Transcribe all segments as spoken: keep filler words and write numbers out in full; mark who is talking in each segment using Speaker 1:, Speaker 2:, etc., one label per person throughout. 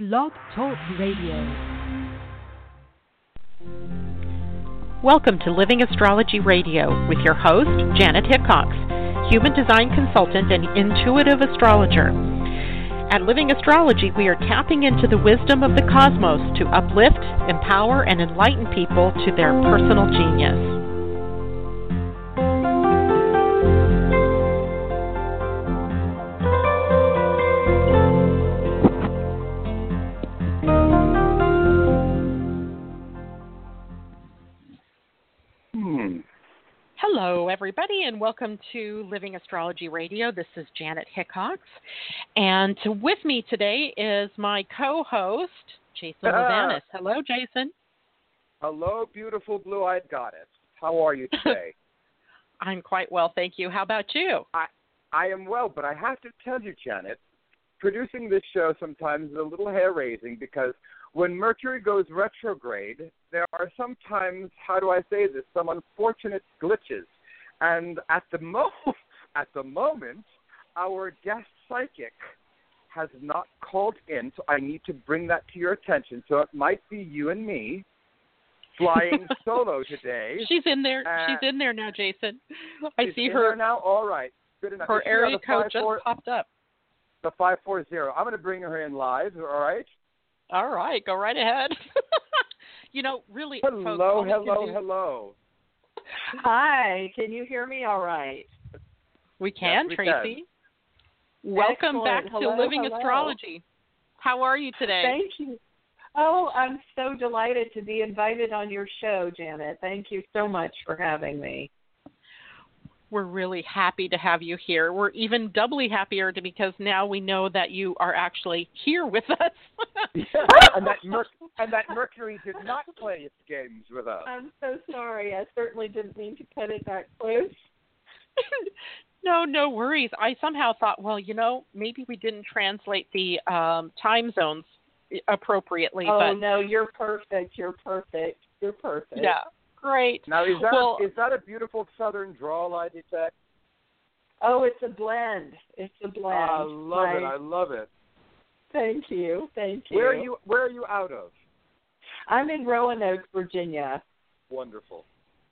Speaker 1: Blog Talk Radio.
Speaker 2: Welcome to Living Astrology Radio with your host, Janet Hickox, human design consultant and intuitive astrologer. At Living Astrology, we are tapping into the wisdom of the cosmos to uplift, empower, and enlighten people to their personal genius. Hello, everybody, and welcome to Living Astrology Radio. This is Janet Hickox, and with me today is my co-host, Jason
Speaker 3: Ah.
Speaker 2: Levanis. Hello, Jason.
Speaker 3: Hello, beautiful blue-eyed goddess. How are you today?
Speaker 2: I'm quite well, thank you. How about you?
Speaker 3: I, I am well, but I have to tell you, Janet, producing this show sometimes is a little hair-raising because when Mercury goes retrograde, there are sometimes, how do I say this, some unfortunate glitches. And at the mo- at the moment, our guest psychic has not called in, so I need to bring that to your attention. So it might be you and me flying solo today.
Speaker 2: She's in there.
Speaker 3: Uh,
Speaker 2: She's in there now, Jason. I
Speaker 3: she's
Speaker 2: see
Speaker 3: in
Speaker 2: her
Speaker 3: there now. All right, good enough.
Speaker 2: Her
Speaker 3: Is she
Speaker 2: area
Speaker 3: on the
Speaker 2: code
Speaker 3: five
Speaker 2: just
Speaker 3: four
Speaker 2: popped up.
Speaker 3: The five four zero. I'm going to bring her in live. All right.
Speaker 2: All right, go right ahead. You know, really, folks,
Speaker 3: Hello,
Speaker 2: all we can
Speaker 3: hello,
Speaker 2: do-
Speaker 3: hello.
Speaker 4: Hi, can you hear me all right?
Speaker 2: We can,
Speaker 3: Yes, we
Speaker 2: Tracy. Welcome
Speaker 4: Excellent.
Speaker 2: back
Speaker 4: Hello,
Speaker 2: to Living
Speaker 4: hello.
Speaker 2: Astrology. How are you today?
Speaker 4: Thank you. Oh, I'm so delighted to be invited on your show, Janet. Thank you so much for having me.
Speaker 2: We're really happy to have you here. We're even doubly happier to, because now we know that you are actually here with us.
Speaker 3: Yeah, and that Mer- and that Mercury did not play its games with us.
Speaker 4: I'm so sorry. I certainly didn't mean to cut it that close.
Speaker 2: No, no worries. I somehow thought, well, you know, maybe we didn't translate the um, time zones appropriately.
Speaker 4: Oh,
Speaker 2: but
Speaker 4: no, you're perfect. You're perfect. You're perfect.
Speaker 2: yeah, great.
Speaker 3: Now, is that
Speaker 2: Well-
Speaker 3: is that a beautiful Southern drawl I detect?
Speaker 4: Oh, it's a blend. It's a blend.
Speaker 3: I love it.
Speaker 4: My-
Speaker 3: I love it.
Speaker 4: Thank you. Thank you.
Speaker 3: Where are you? Where are you out of?
Speaker 4: I'm in Roanoke, Virginia.
Speaker 3: Wonderful.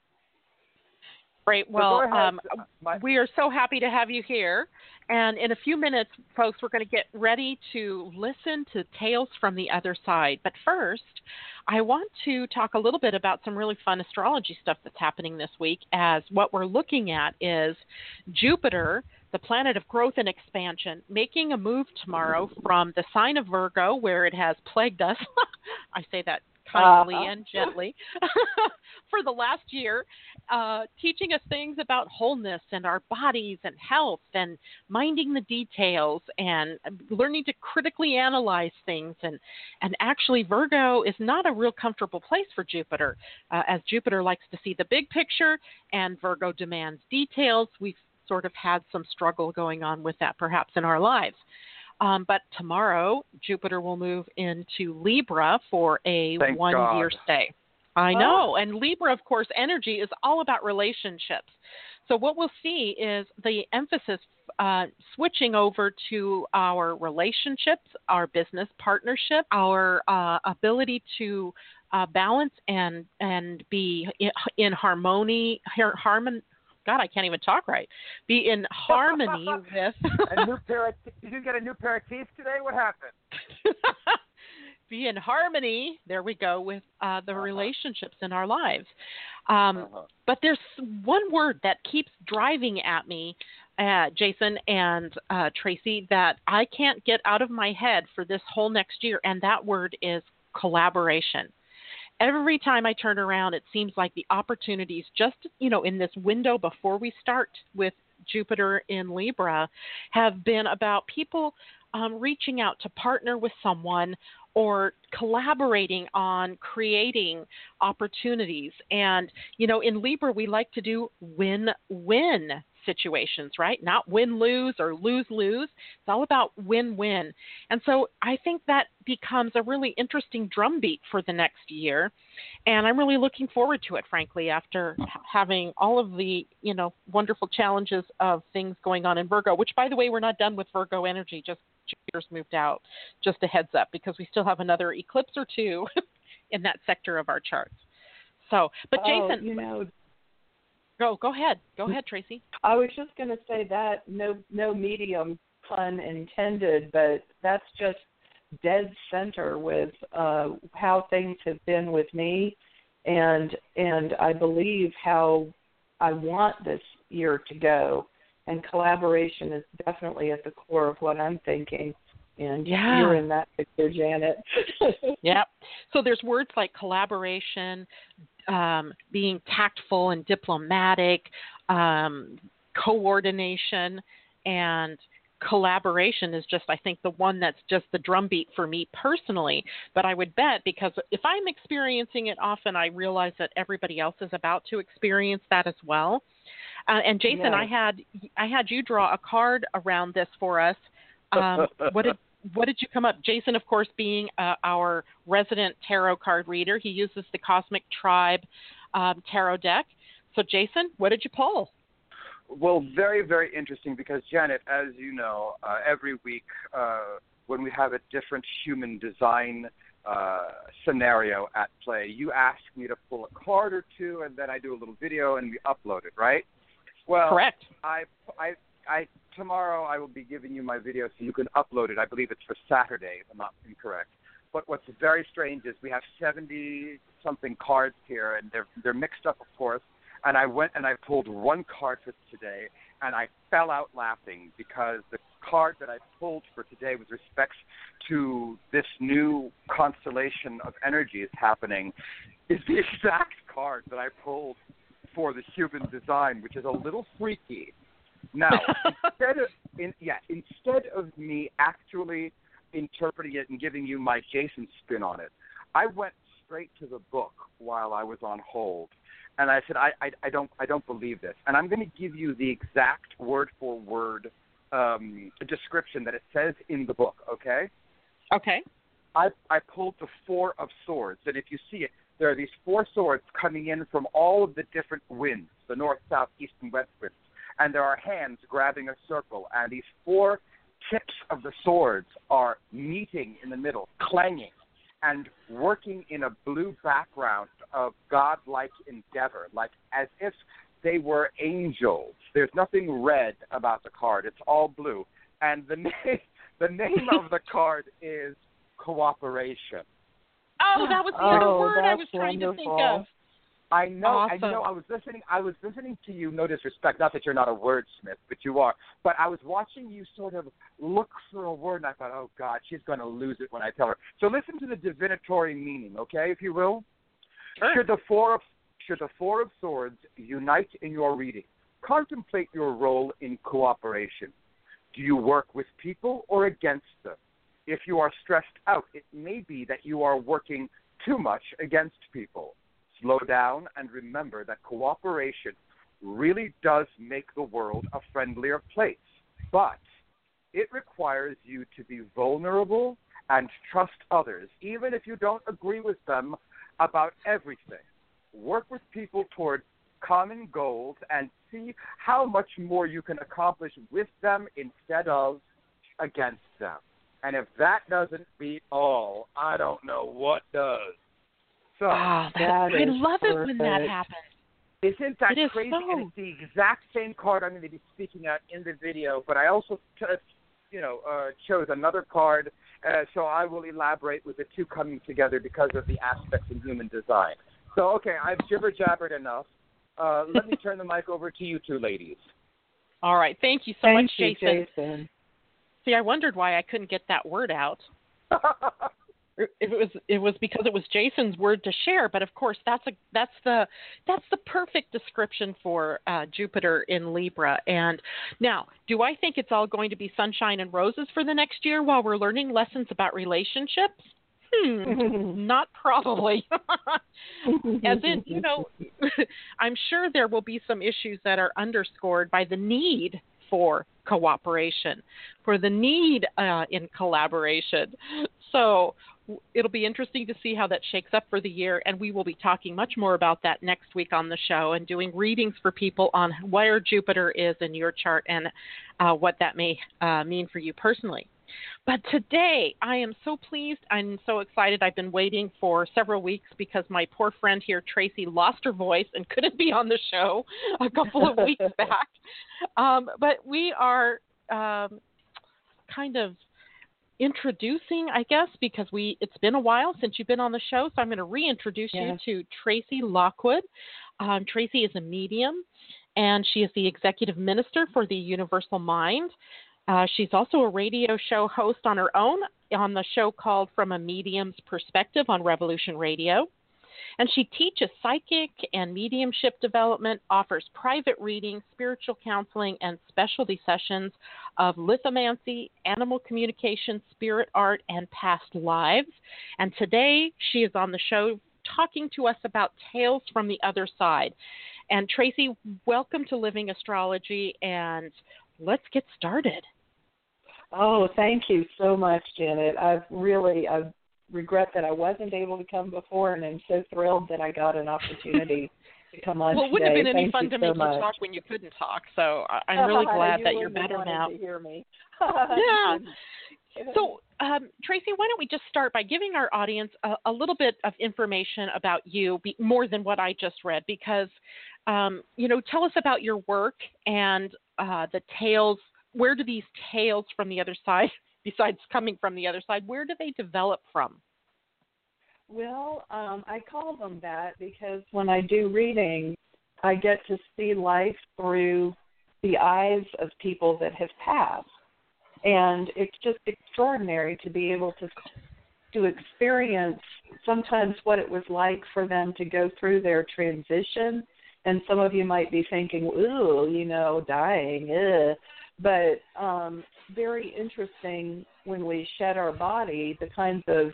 Speaker 2: Great.
Speaker 3: So
Speaker 2: Well,
Speaker 3: go ahead.
Speaker 2: um,
Speaker 3: My-
Speaker 2: we are so happy to have you here. And in a few minutes, folks, we're going to get ready to listen to Tales from the Other Side. But first, I want to talk a little bit about some really fun astrology stuff that's happening this week, as what we're looking at is Jupiter, the planet of growth and expansion, making a move tomorrow from the sign of Virgo, where it has plagued us. I say that kindly
Speaker 4: Uh-huh.
Speaker 2: and gently, for the last year, uh, teaching us things about wholeness and our bodies and health and minding the details and learning to critically analyze things. And, and actually, Virgo is not a real comfortable place for Jupiter, uh, as Jupiter likes to see the big picture and Virgo demands details. We've sort of had some struggle going on with that perhaps in our lives. Um, but tomorrow, Jupiter will move into Libra for a
Speaker 3: Thank
Speaker 2: one-year
Speaker 3: God.
Speaker 2: stay. I know. And Libra, of course, energy is all about relationships. So what we'll see is the emphasis uh, switching over to our relationships, our business partnership, our uh, ability to uh, balance and and be in, in harmony, har- harmon. God, I can't even talk right. Be in harmony with.
Speaker 3: a new pair of, did you get a new pair of teeth today? What happened?
Speaker 2: Be in harmony, there we go, with uh, the uh-huh. relationships in our lives. Um, uh-huh. But there's one word that keeps driving at me, uh, Jason and uh, Tracy, that I can't get out of my head for this whole next year, and that word is collaboration. Every time I turn around, it seems like the opportunities just, you know, in this window before we start with Jupiter in Libra have been about people um, reaching out to partner with someone or collaborating on creating opportunities. And, you know, in Libra, we like to do win-win situations, right? Not win-lose or lose-lose. It's all about win-win. And so I think that becomes a really interesting drumbeat for the next year. And I'm really looking forward to it, frankly, after having all of the, you know, wonderful challenges of things going on in Virgo, which, by the way, we're not done with Virgo energy, just Jupiter's moved out. Just a heads up, because we still have another eclipse or two in that sector of our charts. So, but
Speaker 4: oh,
Speaker 2: Jason,
Speaker 4: you know,
Speaker 2: go go ahead, go ahead, Tracy.
Speaker 4: I was just going to say that no no medium pun intended, but that's just dead center with uh, how things have been with me, and and I believe how I want this year to go, and collaboration is definitely at the core of what I'm thinking. And
Speaker 2: yeah.
Speaker 4: you're in that picture, Janet.
Speaker 2: Yep. So there's words like collaboration, um, being tactful and diplomatic, um, coordination, and collaboration is just, I think, the one that's just the drumbeat for me personally. But I would bet, because if I'm experiencing it often, I realize that everybody else is about to experience that as well. Uh, and Jason,
Speaker 4: yes.
Speaker 2: I had I had you draw a card around this for us. Um, what did what did you come up? Jason, of course, being uh, our resident tarot card reader, he uses the Cosmic Tribe um, tarot deck. So, Jason, what did you pull?
Speaker 3: Well, very, very interesting, because, Janet, as you know, uh, every week uh, when we have a different human design uh, scenario at play, you ask me to pull a card or two, and then I do a little video and we upload it, right? Well,
Speaker 2: correct.
Speaker 3: I, I, I, tomorrow I will be giving you my video so you can upload it. I believe it's for Saturday, if I'm not incorrect. But what's very strange is we have seventy-something cards here, and they're they're mixed up, of course. And I went and I pulled one card for today, and I fell out laughing, because the card that I pulled for today with respect to this new constellation of energies happening is the exact card that I pulled for the human design, which is a little freaky. Now, instead of in, yeah, instead of me actually interpreting it and giving you my Jason spin on it, I went straight to the book while I was on hold. And I said, I, I, I don't I don't believe this. And I'm going to give you the exact word-for-word um, description that it says in the book, okay?
Speaker 2: Okay.
Speaker 3: I, I pulled the Four of Swords. And if you see it, there are these four swords coming in from all of the different winds, the north, south, east, and west winds. And there are hands grabbing a circle. And these four tips of the swords are meeting in the middle, clanging, and working in a blue background of godlike endeavor, like as if they were angels. There's nothing red about the card. It's all blue. And the, na- the name of the card is Cooperation.
Speaker 2: Oh, that was the
Speaker 4: oh,
Speaker 2: other word I was
Speaker 4: wonderful.
Speaker 2: trying to think of.
Speaker 3: I know,
Speaker 2: Awesome.
Speaker 3: I know. I was listening. I was listening to you. No disrespect, not that you're not a wordsmith, but you are. But I was watching you sort of look for a word, and I thought, oh God, she's going to lose it when I tell her. So listen to the divinatory meaning, okay, if you will.
Speaker 2: Sure.
Speaker 3: Should the four of should the four of swords unite in your reading, contemplate your role in cooperation. Do you work with people or against them? If you are stressed out, it may be that you are working too much against people. Slow down and remember that cooperation really does make the world a friendlier place. But it requires you to be vulnerable and trust others, even if you don't agree with them about everything. Work with people toward common goals and see how much more you can accomplish with them instead of against them. And if that doesn't beat all, I don't know what does. So
Speaker 2: oh, that,
Speaker 4: that
Speaker 2: I love
Speaker 4: perfect.
Speaker 2: it when that happens.
Speaker 3: Isn't that
Speaker 2: it is
Speaker 3: crazy?
Speaker 2: So.
Speaker 3: And it's the exact same card I'm going to be speaking at in the video, but I also, t- you know, uh, chose another card, uh, so I will elaborate with the two coming together because of the aspects in human design. So, okay, I've jibber-jabbered enough. Uh, let me turn the mic over to you two ladies.
Speaker 2: All right. Thank you so
Speaker 4: Thank
Speaker 2: much,
Speaker 4: you,
Speaker 2: Jason.
Speaker 4: Jason.
Speaker 2: See, I wondered why I couldn't get that word out. If it was it was because it was Jason's word to share, but of course that's a that's the that's the perfect description for uh, Jupiter in Libra. And now, do I think it's all going to be sunshine and roses for the next year while we're learning lessons about relationships? Hmm, not probably. As in, you know, I'm sure there will be some issues that are underscored by the need for cooperation, for the need uh, in collaboration. So it'll be interesting to see how that shakes up for the year, and we will be talking much more about that next week on the show and doing readings for people on where Jupiter is in your chart and uh, what that may uh, mean for you personally. But today, I am so pleased. I'm so excited. I've been waiting for several weeks because my poor friend here, Tracy, lost her voice and couldn't be on the show a couple of weeks back. Um, but we are um, kind of introducing, I guess, because we it's been a while since you've been on the show, so I'm going to reintroduce yeah. you to Tracy Lockwood. Um, Tracy is a medium, and she is the executive minister for the Universal Mind. Uh, she's also a radio show host on her own on the show called From a Medium's Perspective on Revolution Radio. And she teaches psychic and mediumship development, offers private reading, spiritual counseling, and specialty sessions of lithomancy, animal communication, spirit art, and past lives. And today she is on the show talking to us about Tales from the Other Side. And Tracy, welcome to Living Astrology, and let's get started.
Speaker 4: Oh, thank you so much, Janet. I've really, I regret that I wasn't able to come before, and I'm so thrilled that I got an opportunity to come on
Speaker 2: well,
Speaker 4: today.
Speaker 2: Well, it wouldn't have been any
Speaker 4: thank
Speaker 2: fun
Speaker 4: you
Speaker 2: to
Speaker 4: so
Speaker 2: make
Speaker 4: much.
Speaker 2: you talk when you couldn't talk, so I'm really glad
Speaker 4: you
Speaker 2: that you're better now.
Speaker 4: To hear me.
Speaker 2: yeah. So, um, Tracy, why don't we just start by giving our audience a, a little bit of information about you, be, more than what I just read, because, um, you know, tell us about your work and uh, the tales. Where do these tales from the other side, besides coming from the other side, where do they develop from?
Speaker 4: Well, um, I call them that because when I do readings, I get to see life through the eyes of people that have passed. And it's just extraordinary to be able to to experience sometimes what it was like for them to go through their transition. And some of you might be thinking, ooh, you know, dying, ugh. But um, very interesting when we shed our body, the kinds of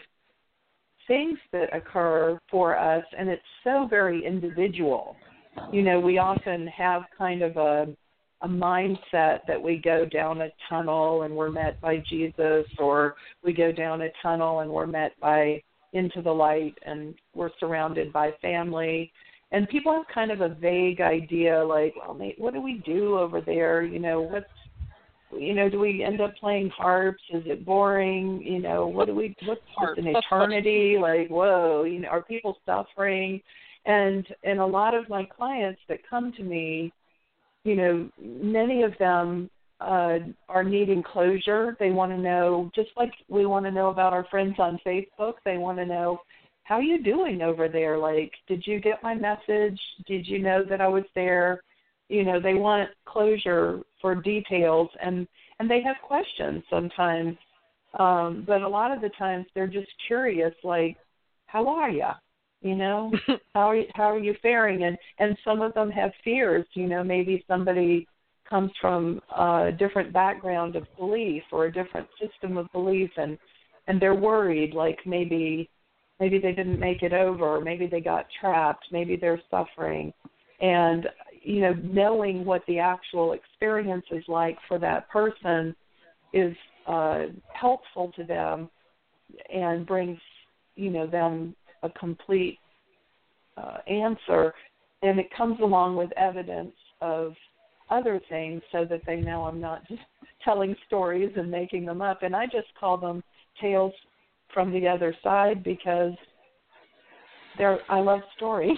Speaker 4: things that occur for us, and it's so very individual. You know, we often have kind of a a mindset that we go down a tunnel and we're met by Jesus, or we go down a tunnel and we're met by into the light and we're surrounded by family. And people have kind of a vague idea, like, well, mate, what do we do over there? You know, what's, you know, do we end up playing harps? Is it boring? You know, what do we, what's an eternity? Like, whoa, you know, are people suffering? And, and a lot of my clients that come to me, you know, many of them uh, are needing closure. They want to know, just like we want to know about our friends on Facebook, they want to know, how are you doing over there? Like, did you get my message? Did you know that I was there? You know, they want closure for details, and, and they have questions sometimes. Um, but a lot of the times they're just curious, like, how are you? You know, how are you, how are you faring? And, and some of them have fears. You know, maybe somebody comes from a different background of belief or a different system of belief, and, and they're worried, like maybe maybe they didn't make it over, maybe they got trapped, maybe they're suffering. And, you know, knowing what the actual experience is like for that person is uh, helpful to them and brings, you know, them a complete uh, answer, and it comes along with evidence of other things so that they know I'm not just telling stories and making them up. And I just call them tales from the other side because they're, I love stories.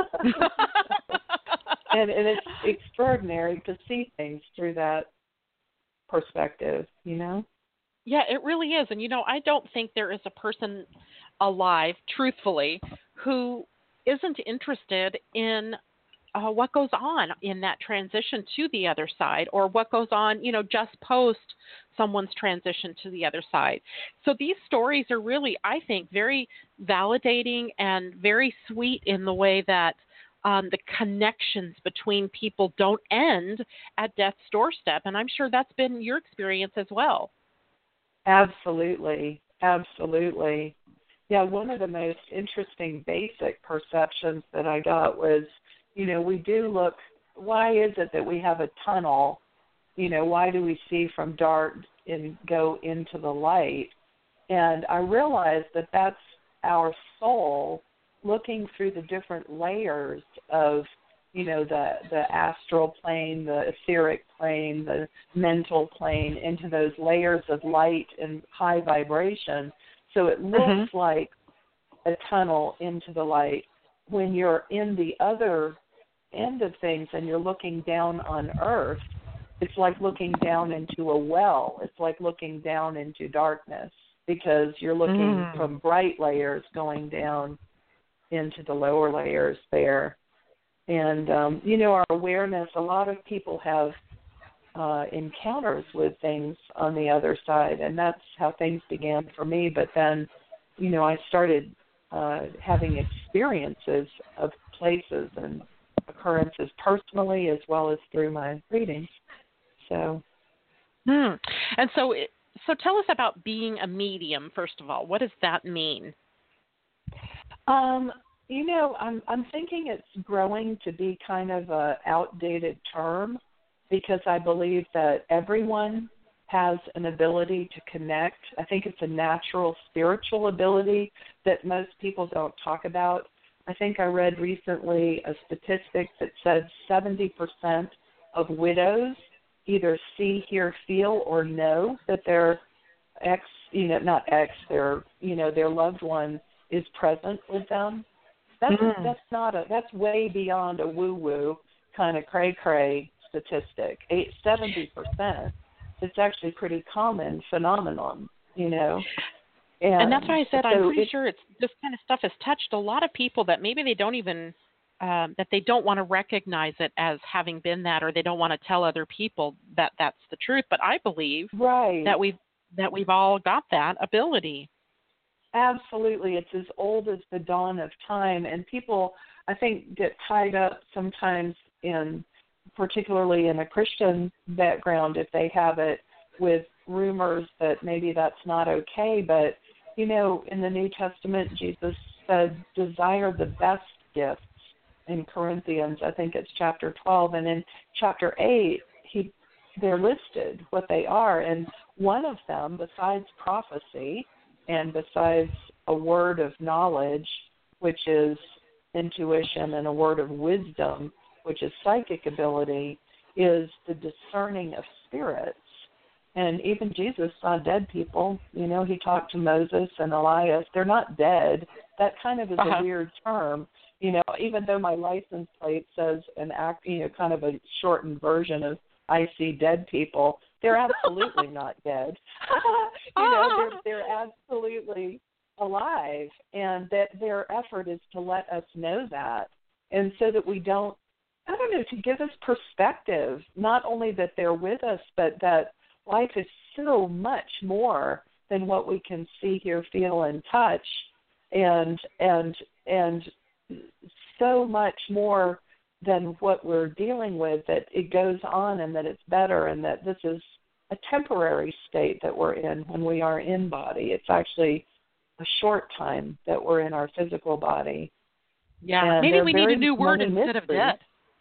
Speaker 4: and, and it's extraordinary to see things through that perspective, you know?
Speaker 2: Yeah, it really is. And, you know, I don't think there is a person alive, truthfully, who isn't interested in uh, what goes on in that transition to the other side, or what goes on, you know, just post someone's transition to the other side. So these stories are really, I think, very validating and very sweet in the way that um, the connections between people don't end at death's doorstep. And I'm sure that's been your experience as well.
Speaker 4: Absolutely. Absolutely. Yeah, one of the most interesting basic perceptions that I got was, you know, we do look, why is it that we have a tunnel? You know, why do we see from dark and go into the light? And I realized that that's our soul looking through the different layers of, you know, the, the astral plane, the etheric plane, the mental plane, into those layers of light and high vibration. So it looks mm-hmm. like a tunnel into the light. When you're in the other end of things and you're looking down on Earth, it's like looking down into a well. It's like looking down into darkness, because you're looking mm. from bright layers going down into the lower layers there. And, um, you know, our awareness, a lot of people have uh, encounters with things on the other side, and that's how things began for me. But then, you know, I started uh, having experiences of places and occurrences personally as well as through my readings. So,
Speaker 2: hmm. and so, so tell us about being a medium. First of all, what does that mean?
Speaker 4: Um, you know, I'm I'm thinking it's growing to be kind of a outdated term, because I believe that everyone has an ability to connect. I think it's a natural spiritual ability that most people don't talk about. I think I read recently a statistic that said seventy percent of widows either see, hear, feel, or know that their ex, you know, not ex, their, you know, their loved one is present with them. That's mm. that's not a that's way beyond a woo-woo kind of cray-cray statistic. Eight, seventy percent. It's actually pretty common phenomenon, you know. And,
Speaker 2: and that's why I said
Speaker 4: so
Speaker 2: I'm pretty
Speaker 4: it,
Speaker 2: sure it's this kind of stuff has touched a lot of people that maybe they don't even um, that they don't want to recognize it as having been that, or they don't want to tell other people that that's the truth. But I believe
Speaker 4: right.
Speaker 2: that we've that we've all got that ability.
Speaker 4: Absolutely. It's as old as the dawn of time, and people, I think, get tied up sometimes in, particularly in a Christian background, if they have it, with rumors that maybe that's not okay. But, you know, in the New Testament, Jesus said, desire the best gifts in Corinthians. I think it's chapter twelve. And in chapter eight, he they're listed what they are. And one of them, besides prophecy and besides a word of knowledge, which is intuition, and a word of wisdom, which is psychic ability, is the discerning of spirits. And even Jesus saw dead people. You know, he talked to Moses and Elias. They're not dead. That kind of is uh-huh. a weird term. You know, even though my license plate says an act, you know, kind of a shortened version of I see dead people, they're absolutely not dead. you know, they're, they're absolutely alive. And that their effort is to let us know that. And so that we don't, I don't know, to give us perspective, not only that they're with us, but that life is so much more than what we can see, hear, feel, and touch, and and and so much more than what we're dealing with, that it goes on and that it's better, and that this is a temporary state that we're in when we are in body. It's actually a short time that we're in our physical body.
Speaker 2: Yeah, and maybe we need a new word instead of death.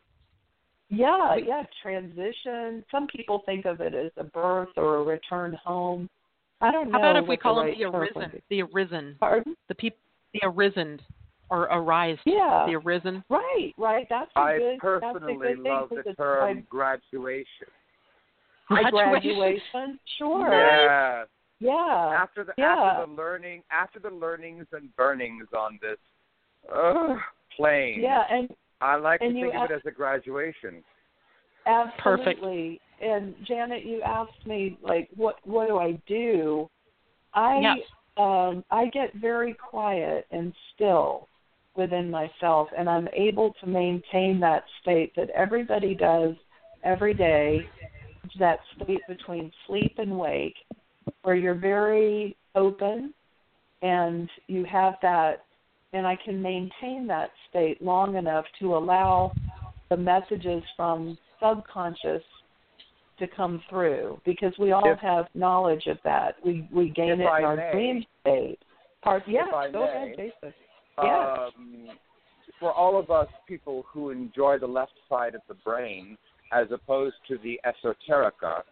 Speaker 4: Yeah, yeah, transition. Some people think of it as a birth or a return home. I don't know.
Speaker 2: How about if we call
Speaker 4: the
Speaker 2: them
Speaker 4: right
Speaker 2: the arisen? The arisen.
Speaker 4: Pardon?
Speaker 2: The people, the arisen, or arise.
Speaker 4: Yeah.
Speaker 2: The arisen.
Speaker 4: Right, right. That's a
Speaker 3: I
Speaker 4: good.
Speaker 3: personally
Speaker 4: that's a good
Speaker 3: love
Speaker 4: thing,
Speaker 3: the term
Speaker 4: I,
Speaker 3: graduation.
Speaker 2: Graduation.
Speaker 4: Graduation. Sure.
Speaker 3: Yeah.
Speaker 4: Yeah.
Speaker 3: After the
Speaker 4: yeah.
Speaker 3: after the learning, after the learnings and burnings on this uh, plane.
Speaker 4: Yeah, and
Speaker 3: I like
Speaker 4: and
Speaker 3: to
Speaker 4: you
Speaker 3: think of
Speaker 4: ask,
Speaker 3: it as a graduation.
Speaker 4: Absolutely. Perfect. And Janet, you asked me, like, what what do I do? I
Speaker 2: yes.
Speaker 4: um, I get very quiet and still within myself, and I'm able to maintain that state that everybody does every day, that state between sleep and wake, where you're very open and you have that, and I can maintain that state long enough to allow the messages from subconscious to come through, because we all if, have knowledge of that. We we gain it
Speaker 3: I
Speaker 4: in our
Speaker 3: may,
Speaker 4: dream state. Part, yes, go
Speaker 3: may,
Speaker 4: ahead, Jason. Yes.
Speaker 3: Um, for all of us people who enjoy the left side of the brain as opposed to the esoterica,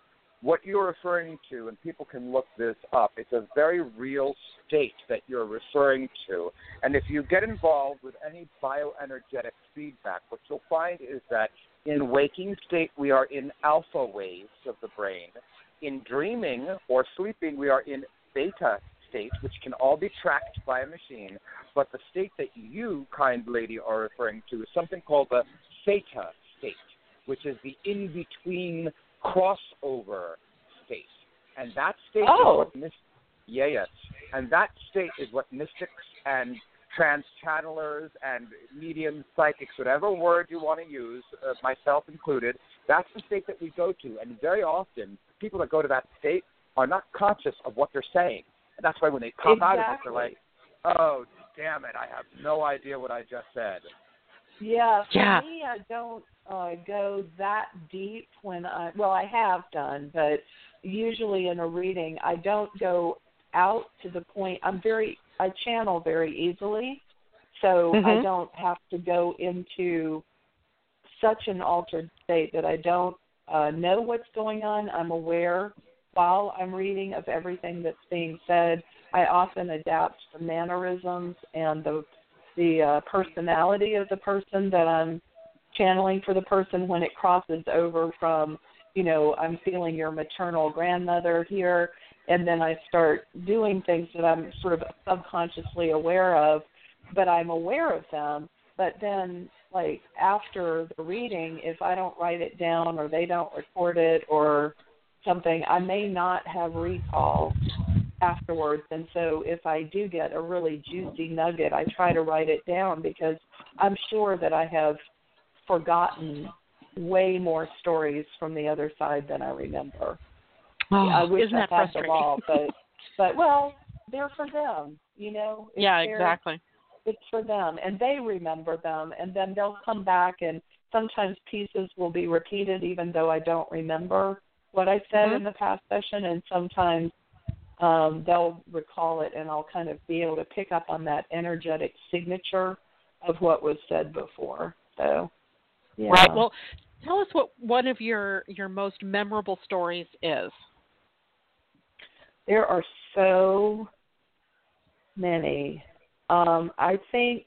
Speaker 3: what you're referring to, and people can look this up, it's a very real state that you're referring to. And if you get involved with any bioenergetic feedback, what you'll find is that in waking state, we are in alpha waves of the brain. In dreaming or sleeping, we are in beta state, which can all be tracked by a machine. But the state that you, kind lady, are referring to is something called the theta state, which is the in-between crossover state. And that state
Speaker 4: oh.
Speaker 3: is what myst- yeah, yes. And that state is what mystics and trans-channelers and medium psychics, whatever word you want to use, uh, myself included, that's the state that we go to. And very often, people that go to that state are not conscious of what they're saying. And that's why when they pop
Speaker 4: exactly.
Speaker 3: out of it, they're like, oh, damn it, I have no idea what I just said.
Speaker 4: Yeah, for
Speaker 2: yeah.
Speaker 4: me, I don't uh, go that deep when I, well, I have done, but usually in a reading, I don't go out to the point, I'm very, I channel very easily, so
Speaker 2: mm-hmm.
Speaker 4: I don't have to go into such an altered state that I don't uh, know what's going on. I'm aware while I'm reading of everything that's being said. I often adapt the mannerisms and the the uh, personality of the person that I'm channeling for the person when it crosses over from, you know, I'm feeling your maternal grandmother here, and then I start doing things that I'm sort of subconsciously aware of, but I'm aware of them. But then, like, after the reading, if I don't write it down or they don't record it or something, I may not have recall afterwards. And so if I do get a really juicy nugget, I try to write it down because I'm sure that I have forgotten way more stories from the other side than I remember.
Speaker 2: Oh,
Speaker 4: I wish
Speaker 2: isn't
Speaker 4: I
Speaker 2: that
Speaker 4: had
Speaker 2: frustrating?
Speaker 4: them all, but, but, well, they're for them, you know? It's
Speaker 2: yeah,
Speaker 4: their,
Speaker 2: exactly.
Speaker 4: It's for them, and they remember them, and then they'll come back, and sometimes pieces will be repeated even though I don't remember what I said
Speaker 2: mm-hmm.
Speaker 4: in the past session, and sometimes um, they'll recall it, and I'll kind of be able to pick up on that energetic signature of what was said before. So, yeah.
Speaker 2: Right. Well, tell us what one of your, your most memorable stories is.
Speaker 4: There are so many. Um, I think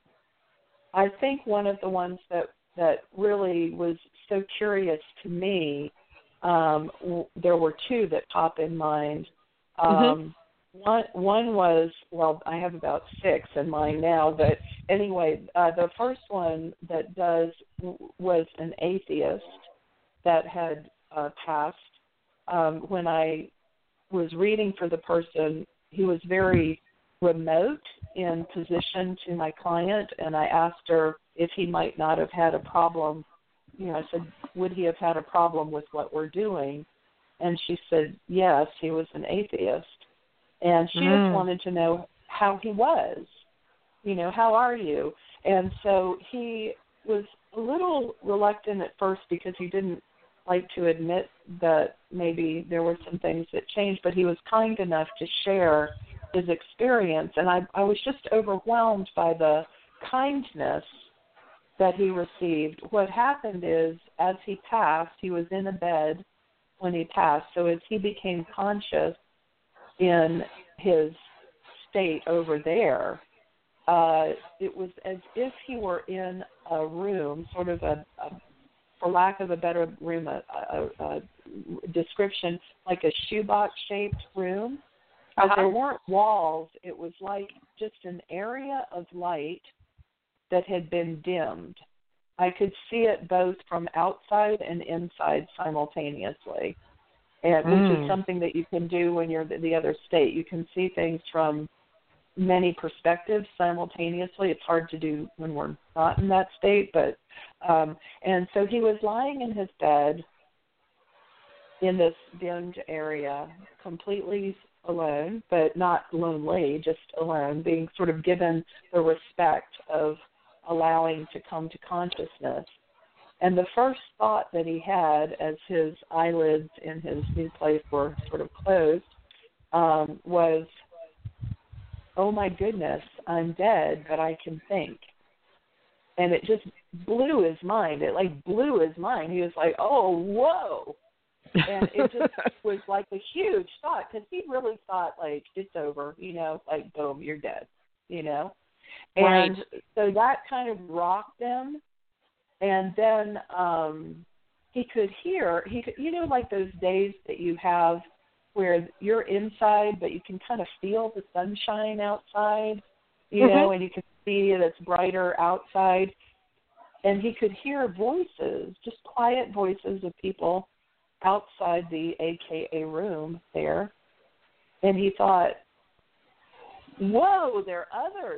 Speaker 4: I think one of the ones that, that really was so curious to me, um, w- there were two that pop in mind. Um,
Speaker 2: mm-hmm.
Speaker 4: One one was, well, I have about six in mind now, but anyway, uh, the first one that does was an atheist that had uh, passed. Um, when I was reading for the person, he was very remote in position to my client, and I asked her if he might not have had a problem. You know, I said, would he have had a problem with what we're doing? And she said, yes, he was an atheist. And she
Speaker 2: mm.
Speaker 4: just wanted to know how he was. You know, how are you? And so he was a little reluctant at first because he didn't like to admit that maybe there were some things that changed, but he was kind enough to share his experience. And I, I was just overwhelmed by the kindness that he received. What happened is, as he passed, he was in a bed when he passed. So as he became conscious in his state over there, uh, it was as if he were in a room, sort of a, a for lack of a better room, a, a, a description, like a shoebox-shaped room. But
Speaker 2: uh-huh.
Speaker 4: there weren't walls. It was like just an area of light that had been dimmed. I could see it both from outside and inside simultaneously, and
Speaker 2: mm.
Speaker 4: which is something that you can do when you're in the other state. You can see things from many perspectives simultaneously. It's hard to do when we're not in that state, but um, and so he was lying in his bed in this dimmed area, completely alone, but not lonely, just alone, being sort of given the respect of allowing to come to consciousness. And the first thought that he had as his eyelids in his new place were sort of closed um, was, oh my goodness, I'm dead, but I can think. And it just blew his mind. It like blew his mind. He was like, oh, whoa. And it just was like a huge thought because he really thought, like, it's over, you know, like, boom, you're dead, you know.
Speaker 2: Right.
Speaker 4: And so that kind of rocked him. And then um, he could hear, he could, you know, like those days that you have where you're inside, but you can kind of feel the sunshine outside, you mm-hmm. know, and you can see that it's brighter outside. And he could hear voices, just quiet voices of people outside the A K A room there. And he thought, whoa, there are others,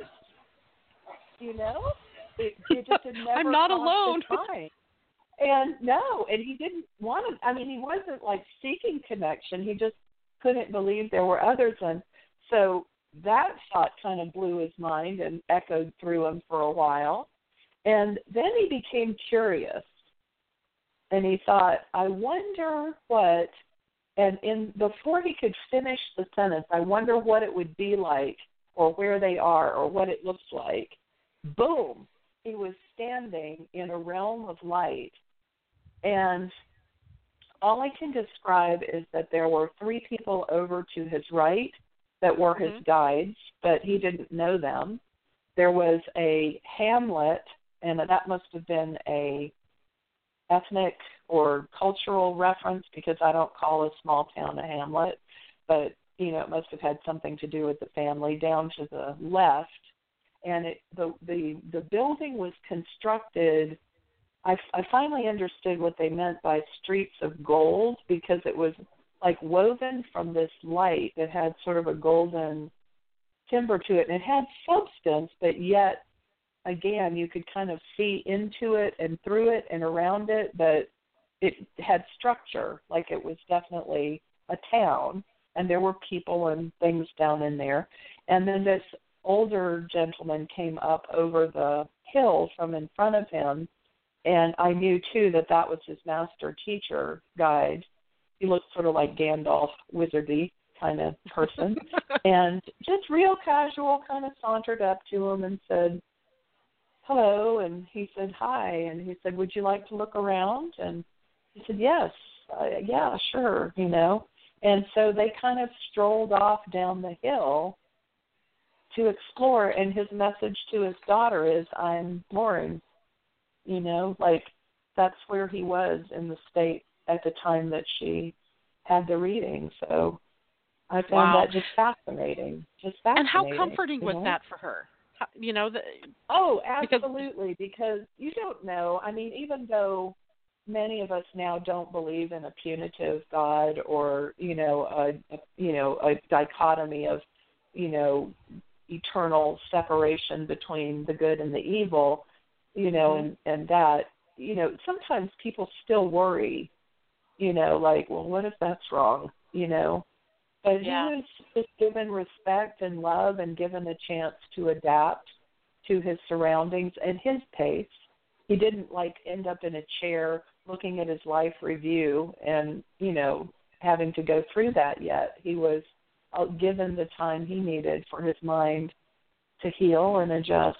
Speaker 4: you know? It, it just had never
Speaker 2: I'm not
Speaker 4: crossed
Speaker 2: alone.
Speaker 4: his mind. And no, and he didn't want to, I mean, he wasn't like seeking connection. He just couldn't believe there were others. And so that thought kind of blew his mind and echoed through him for a while. And then he became curious. And he thought, I wonder what, and in before he could finish the sentence, I wonder what it would be like or where they are or what it looks like. Boom. He was standing in a realm of light. And all I can describe is that there were three people over to his right that were his mm-hmm. guides, but he didn't know them. There was a hamlet, and that must have been a ethnic or cultural reference because I don't call a small town a hamlet, but, you know, it must have had something to do with the family down to the left. And it, the, the, the building was constructed, I, I finally understood what they meant by streets of gold because it was like woven from this light that had sort of a golden timber to it. And it had substance, but yet, again, you could kind of see into it and through it and around it, but it had structure, like it was definitely a town, and there were people and things down in there. And then this older gentleman came up over the hill from in front of him, and I knew, too, that that was his master teacher guide. He looked sort of like Gandalf, wizardy kind of person, and just real casual, kind of sauntered up to him and said, hello, and he said, hi, and he said, would you like to look around? And he said, yes, uh, yeah, sure, you know. And so they kind of strolled off down the hill to explore, and his message to his daughter is, I'm exploring, you know, like that's where he was in the state at the time that she had the reading. So I found
Speaker 2: wow.
Speaker 4: that just fascinating, just fascinating.
Speaker 2: And how comforting was
Speaker 4: know?
Speaker 2: that for her? You know, the,
Speaker 4: oh, absolutely, because, because you don't know. I mean, even though many of us now don't believe in a punitive God or, you know, a, a you know, a dichotomy of, you know, eternal separation between the good and the evil, you know, mm-hmm. and, and that, you know, sometimes people still worry, you know, like, well, what if that's wrong, you know? But
Speaker 2: yeah.
Speaker 4: he was just given respect and love and given a chance to adapt to his surroundings and his pace. He didn't, like, end up in a chair looking at his life review and, you know, having to go through that yet. He was uh, given the time he needed for his mind to heal and adjust.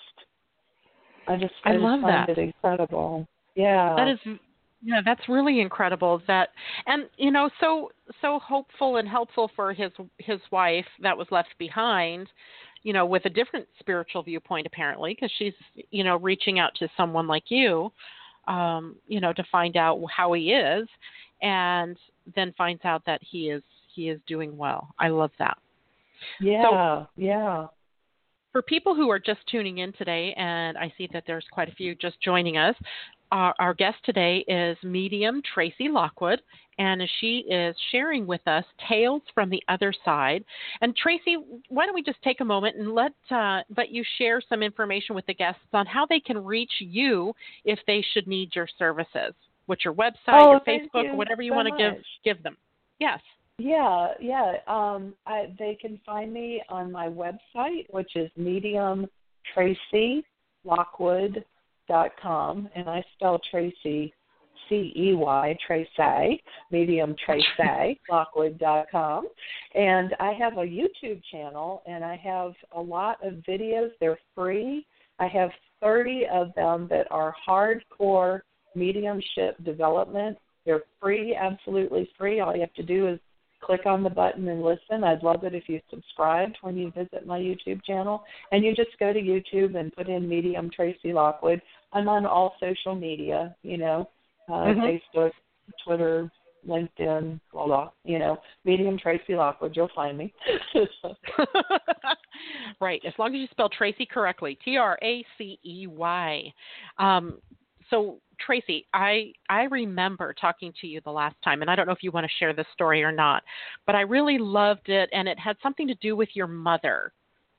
Speaker 4: I just, I,
Speaker 2: I
Speaker 4: just
Speaker 2: love
Speaker 4: find
Speaker 2: that.
Speaker 4: it incredible. Yeah.
Speaker 2: That is, yeah, that's really incredible. That, and you know, so so hopeful and helpful for his his wife that was left behind, you know, with a different spiritual viewpoint apparently, because she's, you know, reaching out to someone like you, um, you know, to find out how he is, and then finds out that he is he is doing well. I love that.
Speaker 4: Yeah, so, yeah.
Speaker 2: For people who are just tuning in today, and I see that there's quite a few just joining us, our, our guest today is medium Tracy Lockwood, and she is sharing with us Tales from the Other Side. And Tracy, why don't we just take a moment and let uh, let you share some information with the guests on how they can reach you if they should need your services. What's your website,
Speaker 4: oh,
Speaker 2: your Facebook,
Speaker 4: you
Speaker 2: whatever you
Speaker 4: so
Speaker 2: want to give
Speaker 4: much.
Speaker 2: give them. Yes.
Speaker 4: Yeah, yeah. Um, I, they can find me on my website, which is medium tracy lockwood dot com, and I spell Tracy C E Y, Tracy, medium Tracy, lockwood dot com. And I have a YouTube channel, and I have a lot of videos. They're free. I have thirty of them that are hardcore mediumship development They're free, absolutely free. All you have to do is click on the button and listen. I'd love it if you subscribed when you visit my YouTube channel. And you just go to YouTube and put in Medium Tracy Lockwood. I'm on all social media, you know, uh, mm-hmm. Facebook, Twitter, LinkedIn, blah, blah, you know, Medium Tracy Lockwood. You'll find me.
Speaker 2: Right. As long as you spell Tracy correctly, T R A C E Y. Um, so, Tracy, I, I remember talking to you the last time, and I don't know if you want to share this story or not, but I really loved it, and it had something to do with your mother.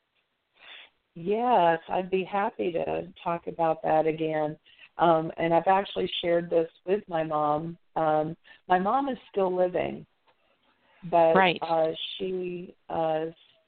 Speaker 4: Yes, I'd be happy to talk about that again. Um, and I've actually shared this with my mom. Um, my mom is still living, but
Speaker 2: right.
Speaker 4: uh, she uh,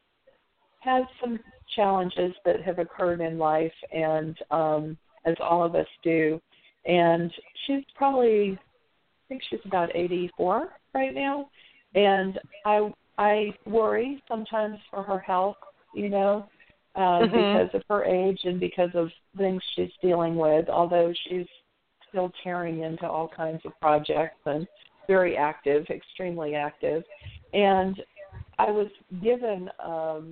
Speaker 4: has some challenges that have occurred in life, and um, as all of us do. And she's probably, I think she's about eighty-four right now. And I I worry sometimes for her health, you know, uh, mm-hmm. because of her age and because of things she's dealing with, although she's still tearing into all kinds of projects and very active, extremely active. And I was given um,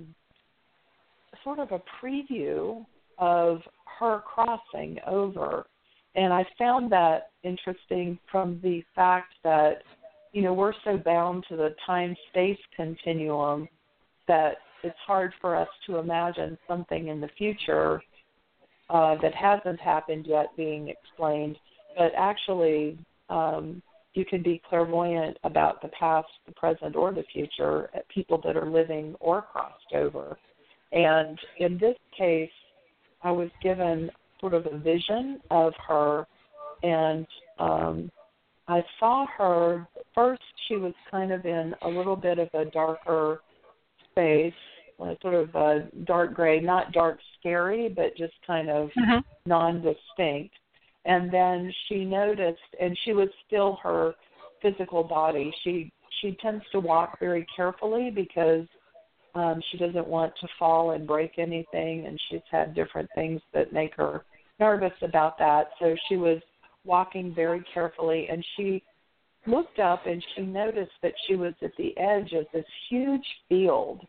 Speaker 4: sort of a preview of her crossing over. And I found that interesting from the fact that, you know, we're so bound to the time-space continuum that it's hard for us to imagine something in the future uh, that hasn't happened yet being explained. But actually, um, you can be clairvoyant about the past, the present, or the future at people that are living or crossed over. And in this case, I was given sort of a vision of her, and um, I saw her, first she was kind of in a little bit of a darker space, sort of a dark gray, not dark scary, but just kind of mm-hmm. non-distinct. And then she noticed, and she was still her physical body. She she tends to walk very carefully because um, she doesn't want to fall and break anything, and she's had different things that make her nervous about that. So she was walking very carefully, and she looked up and she noticed that she was at the edge of this huge field.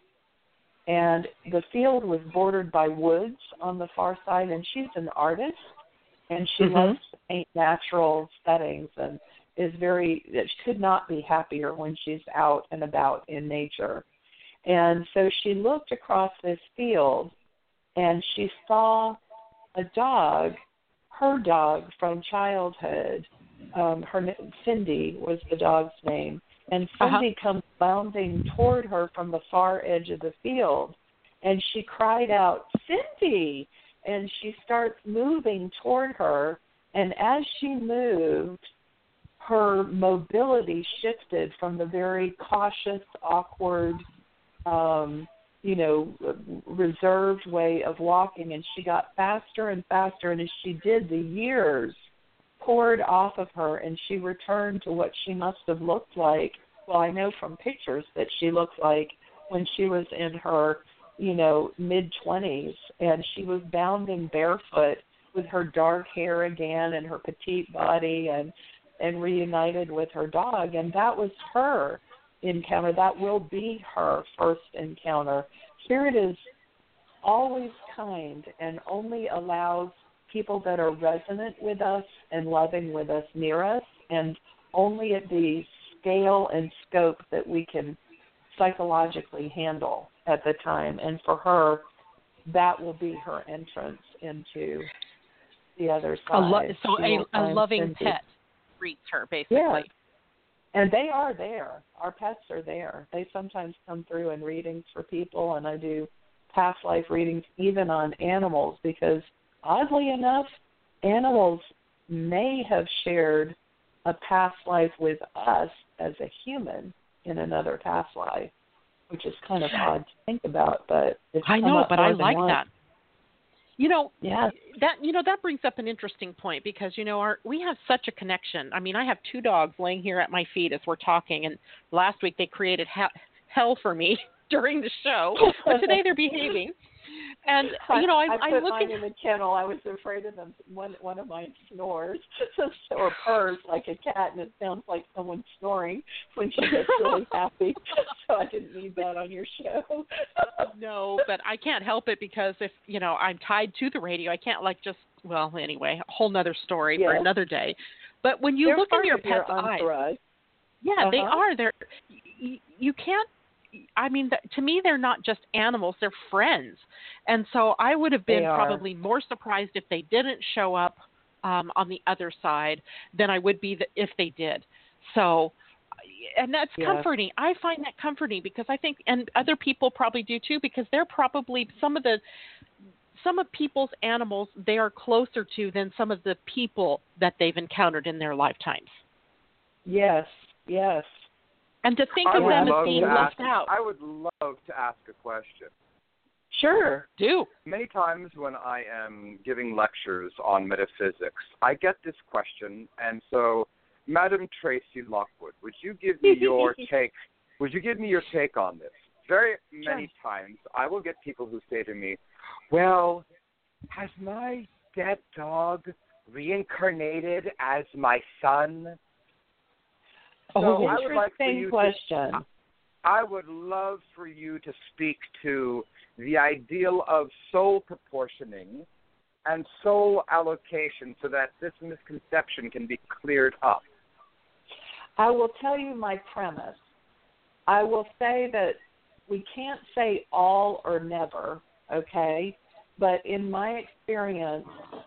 Speaker 4: And the field was bordered by woods on the far side, and she's an artist, and she mm-hmm. loves to paint natural settings and is very, she could not be happier when she's out and about in nature. And so she looked across this field, and she saw a dog, her dog from childhood. Um, her Cindy was the dog's name. And Cindy uh-huh. comes bounding toward her from the far edge of the field, and she cried out, "Cindy!" And she starts moving toward her, and as she moved, her mobility shifted from the very cautious, awkward, um, you know, reserved way of walking, and she got faster and faster, and as she did, the years poured off of her, and she returned to what she must have looked like. Well, I know from pictures that she looked like when she was in her, you know, mid-twenties, and she was bounding barefoot with her dark hair again and her petite body, and, and reunited with her dog, and that was her encounter. That will be her first encounter. Spirit is always kind and only allows people that are resonant with us and loving with us near us, and only at the scale and scope that we can psychologically handle at the time. And for her, that will be her entrance into the other side.
Speaker 2: A lo- so a, a loving Cindy. Pet greets her, basically.
Speaker 4: Yeah. And they are there. Our pets are there. They sometimes come through in readings for people, and I do past life readings even on animals, because oddly enough, animals may have shared a past life with us as a human in another past life, which is kind of odd to think about, but it's
Speaker 2: I know, but I like
Speaker 4: once.
Speaker 2: that. You know,
Speaker 4: yeah.
Speaker 2: that you know that brings up an interesting point, because you know our we have such a connection. I mean, I have two dogs laying here at my feet as we're talking, and last week they created ha- hell for me during the show, but today they're behaving. And you know, I,
Speaker 4: I
Speaker 2: I
Speaker 4: put
Speaker 2: look
Speaker 4: mine
Speaker 2: at
Speaker 4: in the kennel. I was afraid of them. One one of mine snores or purrs like a cat, and it sounds like someone snoring when she gets really happy. So I didn't need that on your show.
Speaker 2: No, but I can't help it because if you know I'm tied to the radio, I can't like just well anyway, a whole nother story
Speaker 4: yes.
Speaker 2: for another day. But when you
Speaker 4: They're
Speaker 2: look
Speaker 4: part
Speaker 2: in your
Speaker 4: of your
Speaker 2: pet's eyes,
Speaker 4: entourage.
Speaker 2: yeah,
Speaker 4: uh-huh.
Speaker 2: they are. They're you, you can't. I mean, to me, they're not just animals; they're friends. And so, I would have been probably more surprised if they didn't show up um, on the other side than I would be the, if they did. So, and that's
Speaker 4: yeah.
Speaker 2: comforting. I find that comforting because I think, and other people probably do too, because they're probably some of the some of people's animals they are closer to than some of the people that they've encountered in their lifetimes.
Speaker 4: Yes. Yes.
Speaker 2: And to think
Speaker 3: I
Speaker 2: of
Speaker 3: would
Speaker 2: them as
Speaker 3: love
Speaker 2: being
Speaker 3: to
Speaker 2: left
Speaker 3: ask,
Speaker 2: out.
Speaker 3: I would love to ask a question.
Speaker 4: Sure.
Speaker 2: Do.
Speaker 3: Many times when I am giving lectures on metaphysics, I get this question, and so, Madam Tracy Lockwood, would you give me your take? Would you give me your take on this? Very many
Speaker 4: sure.
Speaker 3: times, I will get people who say to me, "Well, has my dead dog reincarnated as my son?" So
Speaker 4: Oh,
Speaker 3: I would like for you
Speaker 4: question.
Speaker 3: To, I would love for you to speak to the ideal of soul proportioning and soul allocation so that this misconception can be cleared up.
Speaker 4: I will tell you my premise. I will say that we can't say all or never, okay? But in my experience,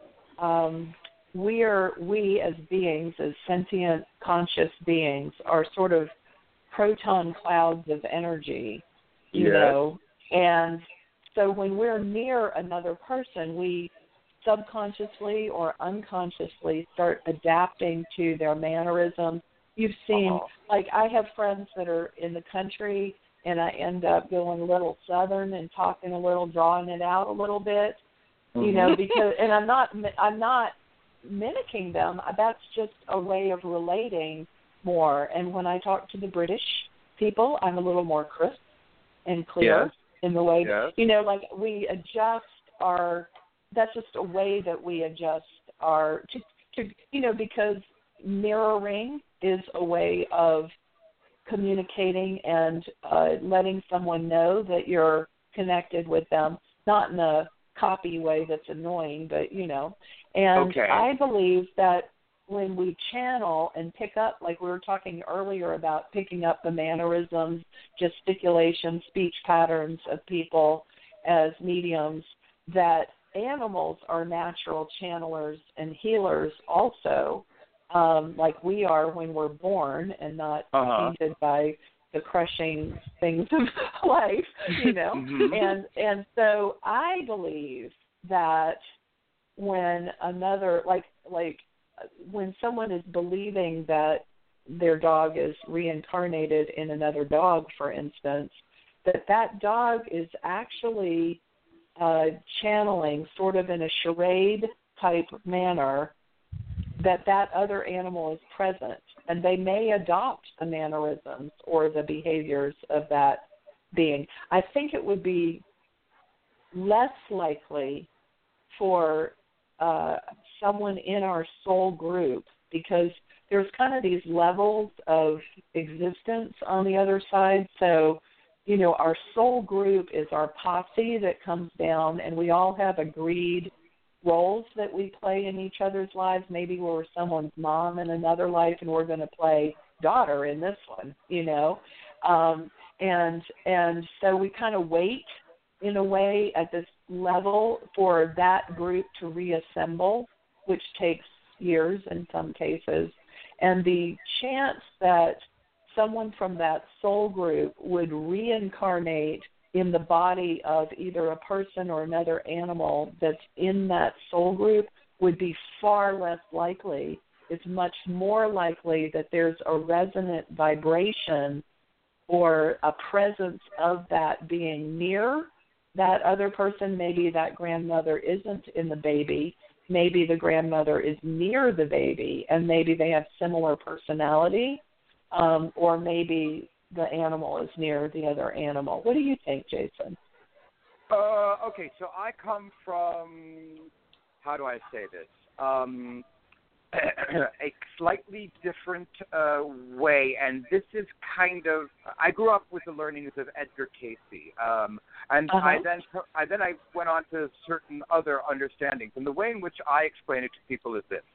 Speaker 4: um, we are we as beings, as sentient, conscious beings, are sort of proton clouds of energy, you
Speaker 3: yes.
Speaker 4: know. And so when we're near another person, we subconsciously or unconsciously start adapting to their mannerisms. You've seen,
Speaker 3: uh-huh.
Speaker 4: like I have friends that are in the country, and I end up going a little southern and talking a little, drawing it out a little bit, mm-hmm. you know, because, and I'm not, I'm not mimicking them. That's just a way of relating more. And when I talk to the British people, I'm a little more crisp and clear
Speaker 3: yes.
Speaker 4: in the way,
Speaker 3: yes.
Speaker 4: you know, like we adjust our, that's just a way that we adjust our, to, to you know, because mirroring is a way of communicating and uh, letting someone know that you're connected with them, not in a copy way that's annoying, but, you know. And
Speaker 3: okay.
Speaker 4: I believe that when we channel and pick up, like we were talking earlier about picking up the mannerisms, gesticulation, speech patterns of people as mediums, that animals are natural channelers and healers also, um, like we are when we're born and not
Speaker 3: uh-huh.
Speaker 4: tainted by the crushing things of life, you know.
Speaker 3: mm-hmm.
Speaker 4: And and so I believe that when another, like like when someone is believing that their dog is reincarnated in another dog, for instance, that that dog is actually uh, channeling sort of in a charade type manner that that other animal is present, and they may adopt the mannerisms or the behaviors of that being. I think it would be less likely for uh, someone in our soul group, because there's kind of these levels of existence on the other side. So, you know, our soul group is our posse that comes down, and we all have agreed roles that we play in each other's lives. Maybe we're someone's mom in another life, and we're going to play daughter in this one, you know. Um, and and so we kind of wait in a way at this level for that group to reassemble, which takes years in some cases. And the chance that someone from that soul group would reincarnate in the body of either a person or another animal that's in that soul group would be far less likely. It's much more likely that there's a resonant vibration or a presence of that being near that other person. Maybe that grandmother isn't in the baby. Maybe the grandmother is near the baby, and maybe they have similar personality, um, or maybe the animal is near the other animal. What do you think, Jason?
Speaker 3: Uh, okay, so I come from, how do I say this? Um, a slightly different uh, way, and this is kind of, I grew up with the learnings of Edgar Cayce, um, and
Speaker 4: uh-huh.
Speaker 3: I then I then I went on to certain other understandings, and the way in which I explain it to people is this.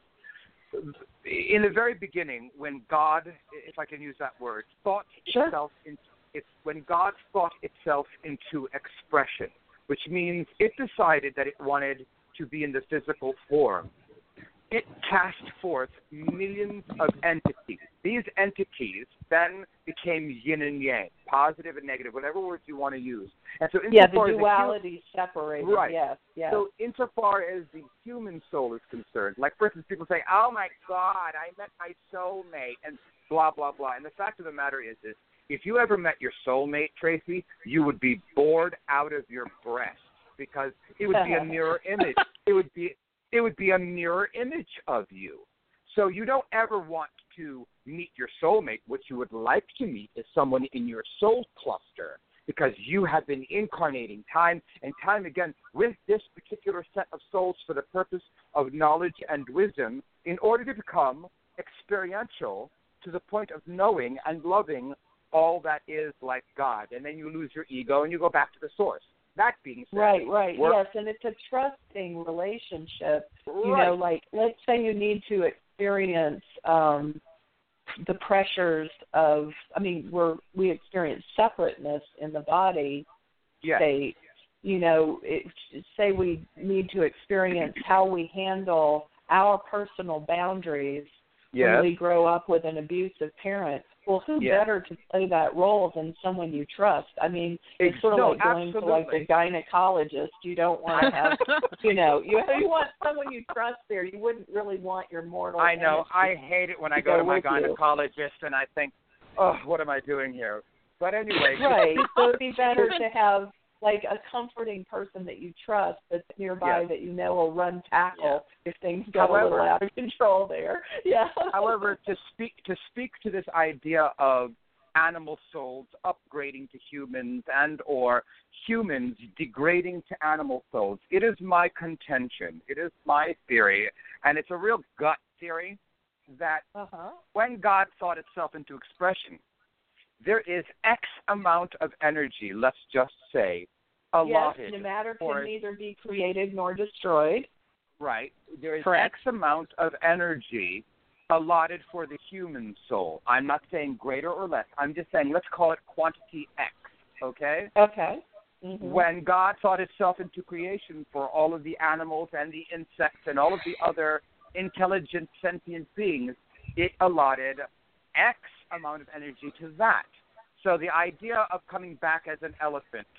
Speaker 3: In the very beginning, when God, if I can use that word, thought
Speaker 4: sure.
Speaker 3: itself into, it's when God thought itself into expression, which means it decided that it wanted to be in the physical form. It cast forth millions of entities. These entities then became yin and yang, positive and negative, whatever words you want to use. And so,
Speaker 4: yeah, the
Speaker 3: as
Speaker 4: duality the, separated.
Speaker 3: Right.
Speaker 4: Yes. Yes.
Speaker 3: So, insofar as the human soul is concerned, like for instance, people say, "Oh my God, I met my soulmate," and blah blah blah. And the fact of the matter is this: if you ever met your soulmate, Tracy, you would be bored out of your breast because it would be a mirror image. It would be It would be a mirror image of you. So you don't ever want to meet your soulmate. What you would like to meet is someone in your soul cluster because you have been incarnating time and time again with this particular set of souls for the purpose of knowledge and wisdom in order to become experiential to the point of knowing and loving all that is like God. And then you lose your ego and you go back to the source. That being said,
Speaker 4: right, right,
Speaker 3: work,
Speaker 4: yes, and it's a trusting relationship.
Speaker 3: Right.
Speaker 4: You know, like let's say you need to experience um, the pressures of. I mean, we're we experience separateness in the body
Speaker 3: yes.
Speaker 4: state. You know, it, say we need to experience how we handle our personal boundaries
Speaker 3: yes.
Speaker 4: when we grow up with an abusive parent. Well, who
Speaker 3: yes.
Speaker 4: better to play that role than someone you trust? I mean, it's sort of
Speaker 3: no,
Speaker 4: like going
Speaker 3: absolutely.
Speaker 4: to like the gynecologist. You don't want to have, you know, you you want someone you trust there. You wouldn't really want your mortal.
Speaker 3: I know. I hate it when I go,
Speaker 4: go
Speaker 3: to my
Speaker 4: you.
Speaker 3: gynecologist and I think, oh, what am I doing here? But anyway.
Speaker 4: Right. So it'd be better to have like a comforting person that you trust that's nearby
Speaker 3: yes.
Speaker 4: that you know will run tackle
Speaker 3: yes.
Speaker 4: if things go
Speaker 3: However,
Speaker 4: a little out of control there. Yeah.
Speaker 3: However, to speak to speak to this idea of animal souls upgrading to humans and or humans degrading to animal souls, it is my contention, it is my theory, and it's a real gut theory that
Speaker 4: uh-huh.
Speaker 3: when God thought itself into expression, there is X amount of energy, let's just say, allotted.
Speaker 4: Yes, matter
Speaker 3: for
Speaker 4: can neither be created nor destroyed.
Speaker 3: Right. There is
Speaker 2: Correct.
Speaker 3: X amount of energy allotted for the human soul. I'm not saying greater or less. I'm just saying let's call it quantity X, okay?
Speaker 4: Okay. Mm-hmm.
Speaker 3: When God thought itself into creation for all of the animals and the insects and all of the other intelligent sentient beings, it allotted X amount of energy to that. So the idea of coming back as an elephant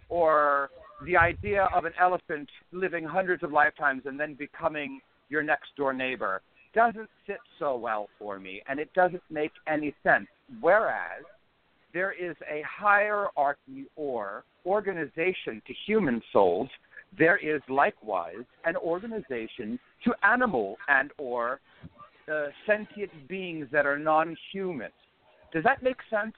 Speaker 3: or the idea of an elephant living hundreds of lifetimes and then becoming your next door neighbor doesn't sit so well for me, and it doesn't make any sense. Whereas there is a hierarchy or organization to human souls, there is likewise an organization to animal and or uh, sentient beings that are non-human. Does that make sense?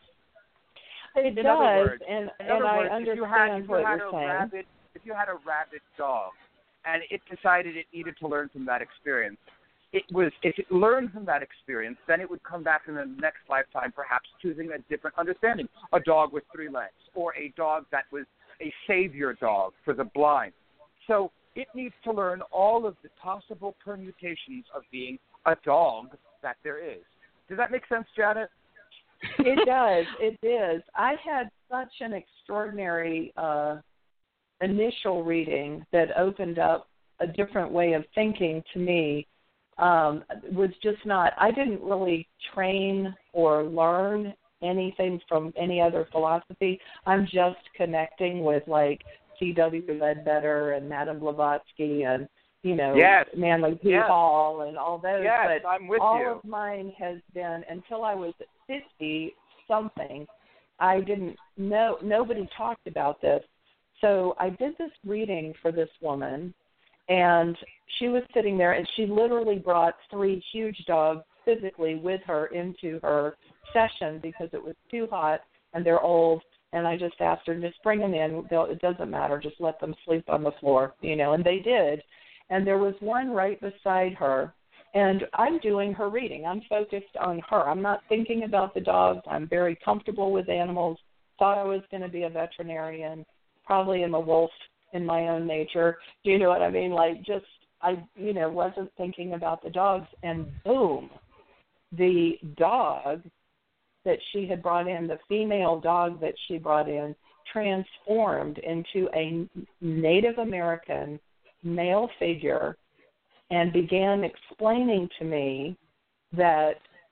Speaker 4: It
Speaker 3: in
Speaker 4: does,
Speaker 3: other words,
Speaker 4: and,
Speaker 3: in
Speaker 4: and
Speaker 3: other
Speaker 4: I
Speaker 3: words,
Speaker 4: understand
Speaker 3: if you had, if
Speaker 4: what
Speaker 3: you had
Speaker 4: you're
Speaker 3: a
Speaker 4: saying.
Speaker 3: Rabid, if you had a rabid dog and it decided it needed to learn from that experience, it was if it learned from that experience, then it would come back in the next lifetime perhaps choosing a different understanding, a dog with three legs or a dog that was a savior dog for the blind. So it needs to learn all of the possible permutations of being a dog that there is. Does that make sense, Janet?
Speaker 4: It does. It is. I had such an extraordinary uh, initial reading that opened up a different way of thinking to me. Um, was just not, I didn't really train or learn anything from any other philosophy. I'm just connecting with like C W Ledbetter and Madame Blavatsky and, you know,
Speaker 3: yes.
Speaker 4: Manly P.
Speaker 3: Yes.
Speaker 4: Hall and all those.
Speaker 3: Yes,
Speaker 4: but
Speaker 3: I'm with
Speaker 4: all
Speaker 3: you.
Speaker 4: of mine has been, until I was fifty something, I didn't know, nobody talked about this. So I did this reading for this woman, and she was sitting there, and she literally brought three huge dogs physically with her into her session because it was too hot, and they're old, And I just asked her, just bring them in. They'll, it doesn't matter. Just let them sleep on the floor, you know, and they did. And there was one right beside her. And I'm doing her reading. I'm focused on her. I'm not thinking about the dogs. I'm very comfortable with animals. Thought I was going to be a veterinarian. Probably am a wolf in my own nature. Do you know what I mean? Like, just, I, you know, wasn't thinking about the dogs. And boom, the dog that she had brought in, the female dog that she brought in, transformed into a Native American male figure and began explaining to me that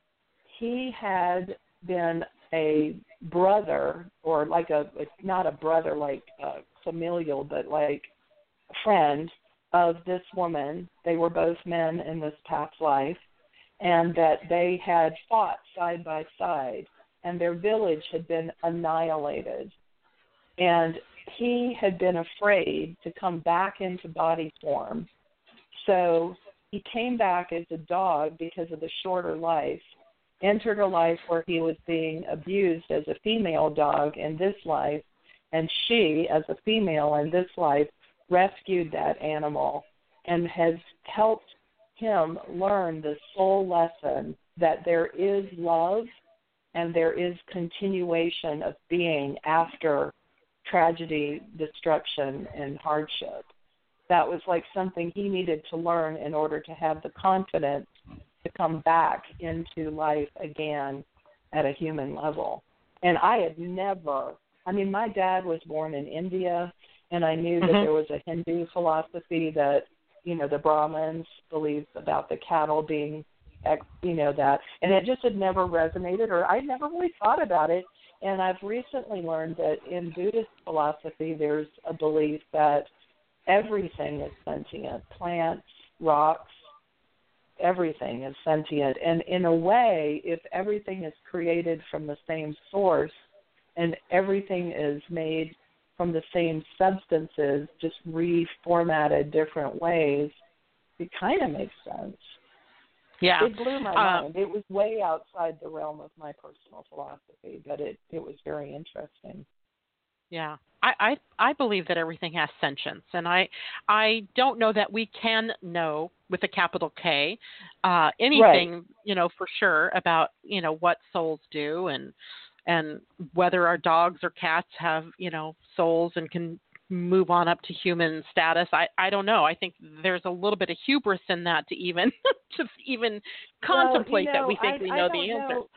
Speaker 4: he had been a brother, or like a, not a brother like uh, familial, but like a friend of this woman. They were both men in this past life, and that they had fought side by side, and their village had been annihilated. And he had been afraid to come back into body form. So he came back as a dog because of the shorter life, entered a life where he was being abused as a female dog in this life, and she, as a female in this life, rescued that animal and has helped him learn the soul lesson that there is love and there is continuation of being after tragedy, destruction, and hardship. That was like something he needed to learn in order to have the confidence to come back into life again at a human level. And I had never, I mean, my dad was born in India, and I knew mm-hmm. that there was a Hindu philosophy that, you know, the Brahmins believed about the cattle being, you know, that. And it just had never resonated, or I never really thought about it. And I've recently learned that in Buddhist philosophy, there's a belief that everything is sentient. Plants, rocks, everything is sentient. And in a way, if everything is created from the same source and everything is made from the same substances, just reformatted different ways, it kind of makes sense.
Speaker 2: Yeah.
Speaker 4: It blew my uh, mind. It was way outside the realm of my personal philosophy, but it, it was very interesting.
Speaker 2: Yeah. I, I I believe that everything has sentience, and I I don't know that we can know with a capital K uh, anything,
Speaker 4: right.
Speaker 2: you know, for sure about, you know, what souls do and and whether our dogs or cats have, you know, souls and can move on up to human status. I, I don't know. I think there's a little bit of hubris in that to even to even contemplate
Speaker 4: well, you know,
Speaker 2: that we think
Speaker 4: I,
Speaker 2: we
Speaker 4: I
Speaker 2: know
Speaker 4: don't
Speaker 2: the answer.
Speaker 4: Know.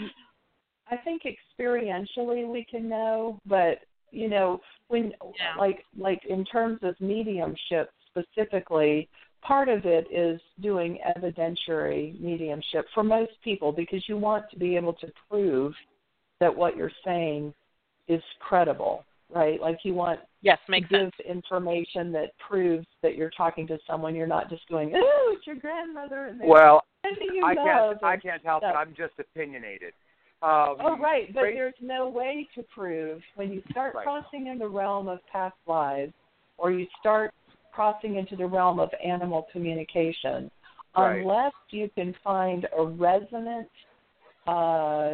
Speaker 4: I think experientially we can know, but you know, when
Speaker 2: yeah.
Speaker 4: like like in terms of mediumship specifically, part of it is doing evidentiary mediumship for most people, because you want to be able to prove that what you're saying is credible, right? Like you want
Speaker 2: yes,
Speaker 4: to
Speaker 2: makes
Speaker 4: give
Speaker 2: sense.
Speaker 4: information that proves that you're talking to someone. You're not just going, oh, it's your grandmother. And
Speaker 3: well,
Speaker 4: you
Speaker 3: I can't, I
Speaker 4: and
Speaker 3: can't help
Speaker 4: stuff.
Speaker 3: it. I'm just opinionated. Um,
Speaker 4: oh, right, but
Speaker 3: great.
Speaker 4: there's no way to prove when you start
Speaker 3: right.
Speaker 4: crossing in the realm of past lives, or you start crossing into the realm of animal communication,
Speaker 3: right.
Speaker 4: unless you can find a resonant uh,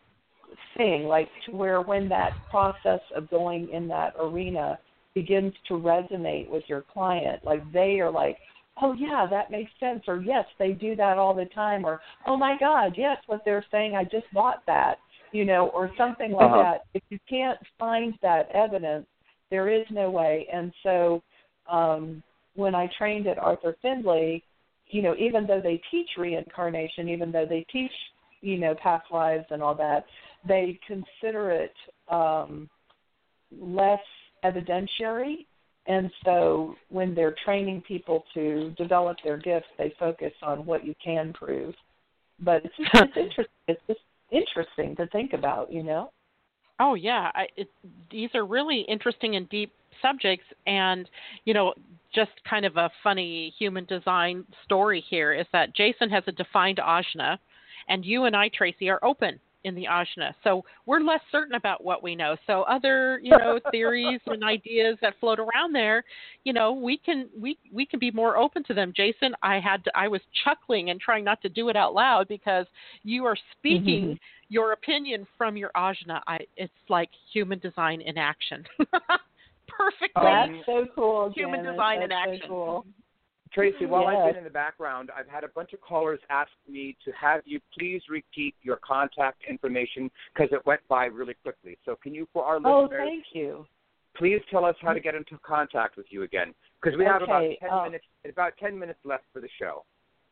Speaker 4: thing, like to where when that process of going in that arena begins to resonate with your client, like they are like, oh, yeah, that makes sense, or yes, they do that all the time, or oh, my God, yes, what they're saying, I just bought that, you know, or something like
Speaker 3: uh-huh.
Speaker 4: that. If you can't find that evidence, there is no way. And so um, when I trained at Arthur Findlay, you know, even though they teach reincarnation, even though they teach, you know, past lives and all that, they consider it um, less evidentiary. And so when they're training people to develop their gifts, they focus on what you can prove. But it's just, it's interesting. It's just interesting to think about, you know.
Speaker 2: Oh yeah, I, it, these are really interesting and deep subjects, and you know, just kind of a funny human design story here is that Jason has a defined ajna, and you and I, Tracy, are open. in the ajna. So we're less certain about what we know. So other, you know, theories and ideas that float around there, you know, we can we we can be more open to them. Jason, I had to, I was chuckling and trying not to do it out loud because you are speaking mm-hmm. your opinion from your ajna. I it's like human design in action. Perfectly.
Speaker 4: That's so cool.
Speaker 2: Human
Speaker 4: Janet.
Speaker 2: design
Speaker 4: That's
Speaker 2: in action.
Speaker 4: So cool.
Speaker 3: Tracy, while
Speaker 4: yes.
Speaker 3: I've been in the background, I've had a bunch of callers ask me to have you please repeat your contact information because it went by really quickly. So can you, for our
Speaker 4: oh,
Speaker 3: listeners,
Speaker 4: thank you.
Speaker 3: please tell us how to get into contact with you again? Because we
Speaker 4: okay.
Speaker 3: have about ten
Speaker 4: uh,
Speaker 3: minutes, about ten minutes left for the show.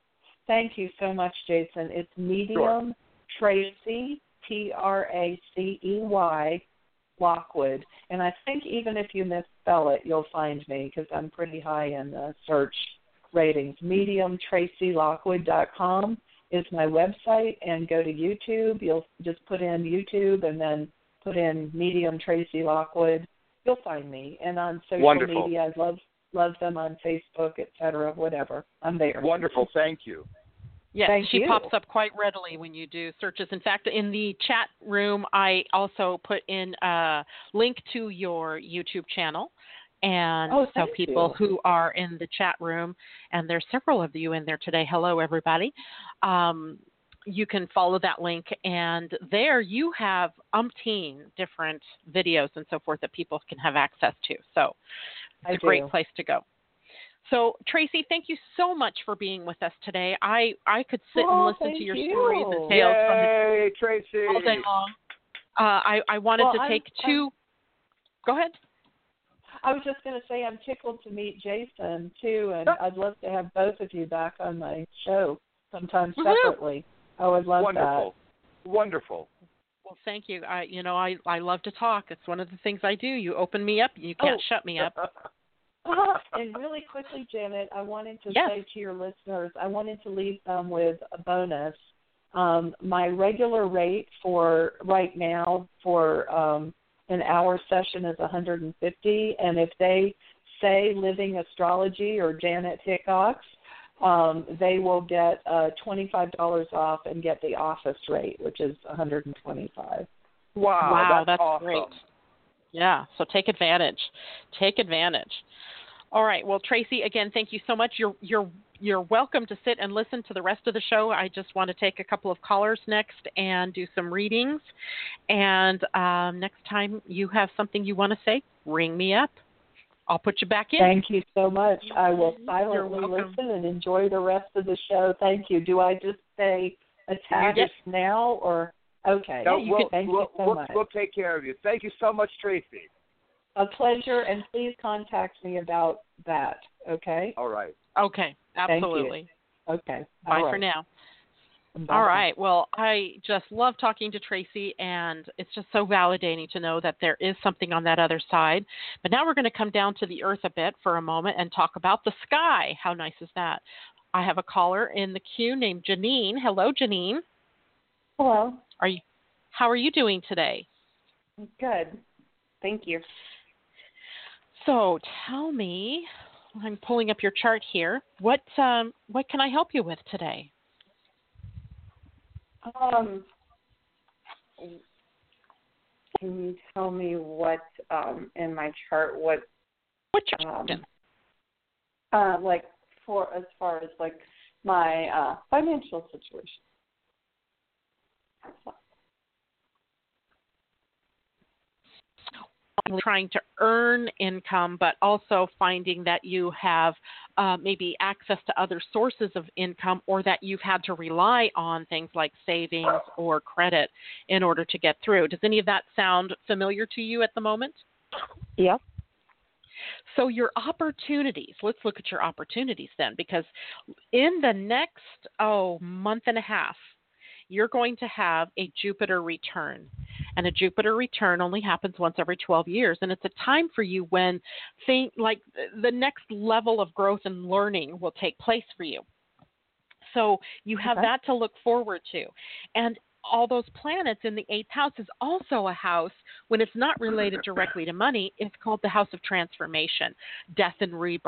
Speaker 4: Thank you so much, Jason. It's Medium sure. Tracy, T R A C E Y, Lockwood. And I think even if you misspell it, you'll find me because I'm pretty high in the search ratings. medium tracy lockwood dot com is my website, and go to YouTube. You'll just put in YouTube and then put in Medium Tracy Lockwood. You'll find me. And on social
Speaker 3: Wonderful.
Speaker 4: media, I love love them on Facebook, et cetera, whatever. I'm there.
Speaker 3: Wonderful. Thank you.
Speaker 2: Yes,
Speaker 4: Thank
Speaker 2: she
Speaker 4: you.
Speaker 2: pops up quite readily when you do searches. In fact, in the chat room, I also put in a link to your YouTube channel. And
Speaker 4: oh,
Speaker 2: so people
Speaker 4: you.
Speaker 2: who are in the chat room, and there's several of you in there today. Hello, everybody. Um, you can follow that link, and there you have umpteen different videos and so forth that people can have access to. So it's
Speaker 4: I
Speaker 2: a great
Speaker 4: do.
Speaker 2: place to go. So, Tracy, thank you so much for being with us today. I, I could sit
Speaker 4: oh,
Speaker 2: and listen to your
Speaker 4: you.
Speaker 2: stories and tales
Speaker 3: Yay,
Speaker 2: from the,
Speaker 3: Tracy.
Speaker 2: all day long. Uh, I, I wanted
Speaker 4: well,
Speaker 2: to take
Speaker 4: I'm,
Speaker 2: 2
Speaker 4: I'm,
Speaker 2: Go ahead.
Speaker 4: I was just going to say I'm tickled to meet Jason, too, and I'd love to have both of you back on my show sometime
Speaker 2: Woo-hoo.
Speaker 4: separately. I would love
Speaker 3: Wonderful.
Speaker 4: that.
Speaker 3: Wonderful.
Speaker 2: Well, thank you. I, you know, I, I love to talk. It's one of the things I do. You open me up, you can't
Speaker 4: oh.
Speaker 2: shut me up.
Speaker 4: And really quickly, Janet, I wanted to
Speaker 2: yes.
Speaker 4: say to your listeners, I wanted to leave them with a bonus. Um, my regular rate for right now for um, an hour session is one hundred fifty dollars, and if they say Living Astrology or Janet Hickox, um, they will get uh, twenty-five dollars off and get the office rate, which is one hundred twenty-five dollars.
Speaker 3: Wow,
Speaker 2: wow,
Speaker 3: that's,
Speaker 2: that's
Speaker 3: awesome.
Speaker 2: great. Yeah, so take advantage. Take advantage. All right. Well, Tracy, again, thank you so much. You're you're you're welcome to sit and listen to the rest of the show. I just want to take a couple of callers next and do some readings. And um, next time you have something you want to say, ring me up. I'll put you back in.
Speaker 4: Thank you so much. I will silently listen and enjoy the rest of the show. Thank you. Do I just say attach
Speaker 2: yes.
Speaker 4: now or okay?
Speaker 3: No,
Speaker 4: yeah, you
Speaker 3: we'll,
Speaker 4: can, thank
Speaker 3: we'll,
Speaker 4: you so
Speaker 3: we'll,
Speaker 4: much.
Speaker 3: We'll take care of you. Thank you so much, Tracy.
Speaker 4: A pleasure, and please contact me about that. Okay.
Speaker 3: All right.
Speaker 2: Okay. Absolutely.
Speaker 4: Okay.
Speaker 2: Bye
Speaker 4: All
Speaker 2: for
Speaker 4: right.
Speaker 2: now.
Speaker 4: Bye-bye.
Speaker 2: All right. Well, I just love talking to Tracy, and it's just so validating to know that there is something on that other side. But now we're going to come down to the earth a bit for a moment and talk about the sky. How nice is that? I have a caller in the queue named Janine. Hello, Janine.
Speaker 1: Hello.
Speaker 2: Are you? How are you doing today?
Speaker 1: Good. Thank you.
Speaker 2: So tell me, I'm pulling up your chart here. What um, what can I help you with today?
Speaker 1: Um, can you tell me what um, in my chart what
Speaker 2: What's your
Speaker 1: um,
Speaker 2: question?
Speaker 1: uh, like for as far as like my uh, financial situation?
Speaker 2: Trying to earn income, but also finding that you have uh, maybe access to other sources of income, or that you've had to rely on things like savings or credit in order to get through. Does any of that sound familiar to you at the moment?
Speaker 1: Yep.
Speaker 2: So your opportunities, let's look at your opportunities then, because in the next, oh, month and a half, you're going to have a Jupiter return. And a Jupiter return only happens once every twelve years. And it's a time for you when think, like the next level of growth and learning will take place for you. So you have
Speaker 1: okay.
Speaker 2: that to look forward to. And all those planets in the eighth house is also a house, when it's not related directly to money, it's called the house of transformation, death and rebirth.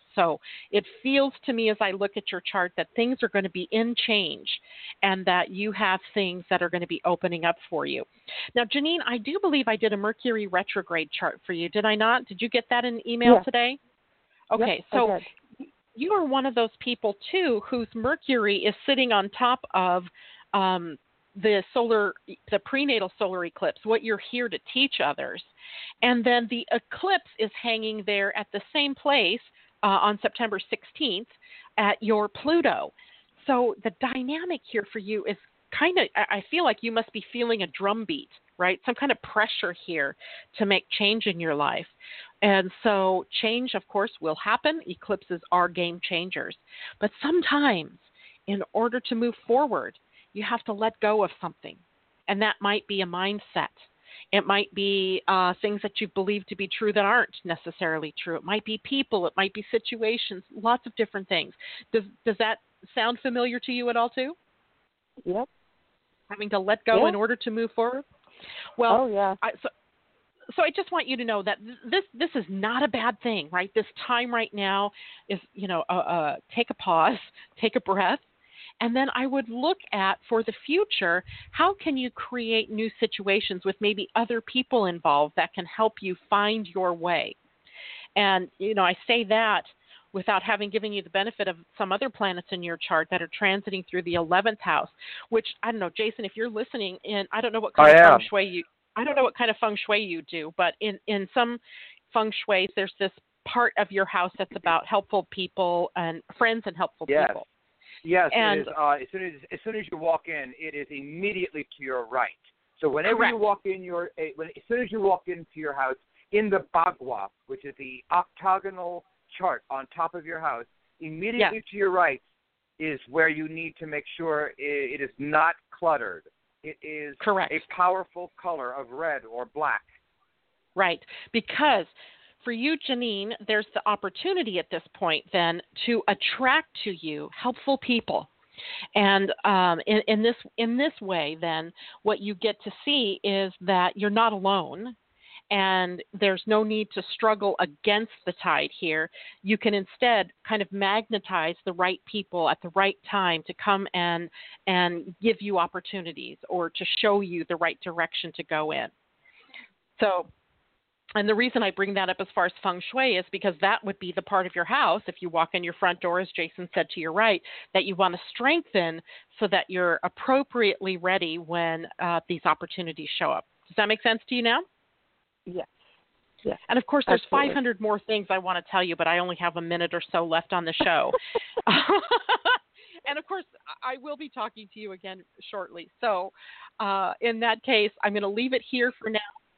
Speaker 2: So it feels to me as I look at your chart that things are going to be in change and that you have things that are going to be opening up for you. Now, Janine, I do believe I did a Mercury retrograde chart for you. Did I not? Did you get that in email
Speaker 1: yeah.
Speaker 2: today? Okay,
Speaker 1: yep,
Speaker 2: so you are one of those people, too, whose Mercury is sitting on top of um, the solar, the prenatal solar eclipse, what you're here to teach others. And then the eclipse is hanging there at the same place uh, on September sixteenth at your Pluto. So the dynamic here for you is kind of, I feel like you must be feeling a drumbeat, right? Some kind of pressure here to make change in your life. And so change, of course, will happen. Eclipses are game changers. But sometimes, in order to move forward, you have to let go of something. And that might be a mindset. It might be uh, things that you believe to be true that aren't necessarily true. It might be people. It might be situations, lots of different things. Does, does that sound familiar to you at all, too?
Speaker 1: Yep.
Speaker 2: Having to let go
Speaker 1: yeah.
Speaker 2: in order to move forward? Well,
Speaker 1: oh, yeah.
Speaker 2: I, so, So I just want you to know that this this is not a bad thing, right? This time right now is, you know, uh, uh, take a pause, take a breath, and then I would look at, for the future, how can you create new situations with maybe other people involved that can help you find your way? And, you know, I say that without having given you the benefit of some other planets in your chart that are transiting through the eleventh house, which, I don't know, Jason, if you're listening in, I don't know what kind
Speaker 3: I
Speaker 2: of
Speaker 3: am.
Speaker 2: feng shui you I don't know what kind of feng shui you do, but in, in some feng shuis, there's this part of your house that's about helpful people and friends and helpful
Speaker 3: yes.
Speaker 2: people.
Speaker 3: Yes,
Speaker 2: and,
Speaker 3: it is, uh, as soon as as soon as you walk in, it is immediately to your right. So whenever
Speaker 2: correct.
Speaker 3: you walk in your, when, as soon as you walk into your house, in the Bagua, which is the octagonal chart on top of your house, immediately
Speaker 2: yes.
Speaker 3: to your right is where you need to make sure it, it is not cluttered. It is
Speaker 2: correct.
Speaker 3: a powerful color of red or black.
Speaker 2: Right, because for you, Janine, there's the opportunity at this point then to attract to you helpful people. And um, in, in this in this way, then, what you get to see is that you're not alone, and there's no need to struggle against the tide here. You can instead kind of magnetize the right people at the right time to come and and give you opportunities or to show you the right direction to go in. So, and the reason I bring that up as far as feng shui is because that would be the part of your house, if you walk in your front door, as Jason said, to your right, that you want to strengthen so that you're appropriately ready when uh, these opportunities show up. Does that make sense to you now?
Speaker 1: Yes. Yes.
Speaker 2: And of course, there's
Speaker 1: Absolutely.
Speaker 2: five hundred more things I want to tell you, but I only have a minute or so left on the show. And of course, I will be talking to you again shortly. So uh, in that case, I'm going to leave it here for now.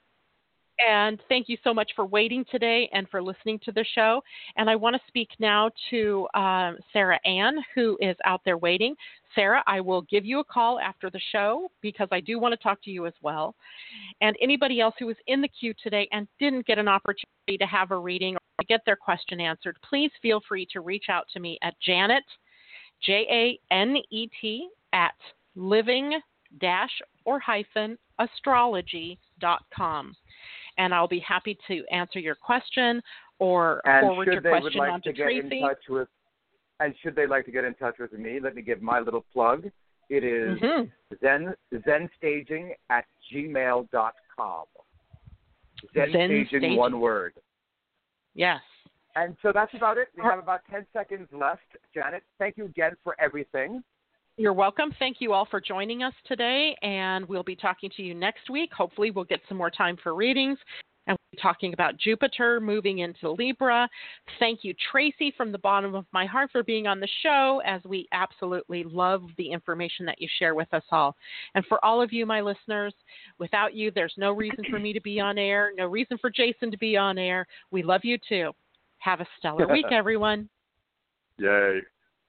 Speaker 2: And thank you so much for waiting today and for listening to the show. And I want to speak now to um, Sarah Ann, who is out there waiting. Sarah, I will give you a call after the show because I do want to talk to you as well. And anybody else who was in the queue today and didn't get an opportunity to have a reading or to get their question answered, please feel free to reach out to me at Janet, J A N E T, at living dash or hyphen astrology dot com. And I'll be happy to answer your question or
Speaker 3: and
Speaker 2: forward your question
Speaker 3: like
Speaker 2: on to,
Speaker 3: to
Speaker 2: Tracy.
Speaker 3: In touch with, and should they like to get in touch with me, let me give my little plug. It is
Speaker 2: mm-hmm.
Speaker 3: zen zenstaging at gmail dot com. Zen,
Speaker 2: Zen
Speaker 3: staging,
Speaker 2: staging,
Speaker 3: one word.
Speaker 2: Yes.
Speaker 3: And so that's about it. We have about ten seconds left. Janet, thank you again for everything.
Speaker 2: You're welcome. Thank you all for joining us today, and we'll be talking to you next week. Hopefully we'll get some more time for readings, and we'll be talking about Jupiter moving into Libra. Thank you, Tracy, from the bottom of my heart for being on the show, as we absolutely love the information that you share with us all. And for all of you, my listeners, without you, there's no reason for me to be on air, no reason for Jason to be on air. We love you, too. Have a stellar week, everyone.
Speaker 3: Yay.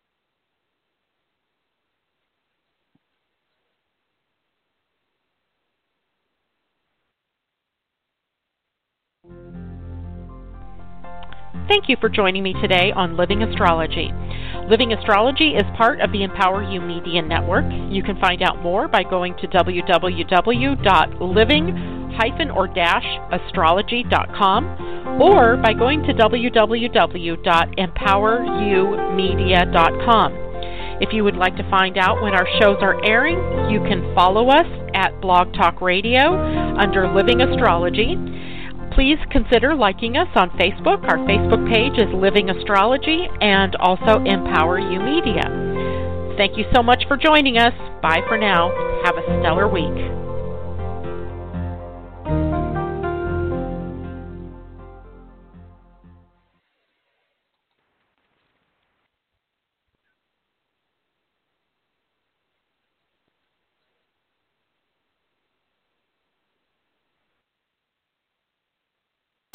Speaker 2: Thank you for joining me today on Living Astrology. Living Astrology is part of the Empower You Media Network. You can find out more by going to w w w dot living hyphen or dash astrology dot com, or by going to w w w dot empower you media dot com. If you would like to find out when our shows are airing, you can follow us at Blog Talk Radio under Living Astrology. Please consider liking us on Facebook. Our Facebook page is Living Astrology and also Empower You Media. Thank you so much for joining us. Bye for now. Have a stellar week.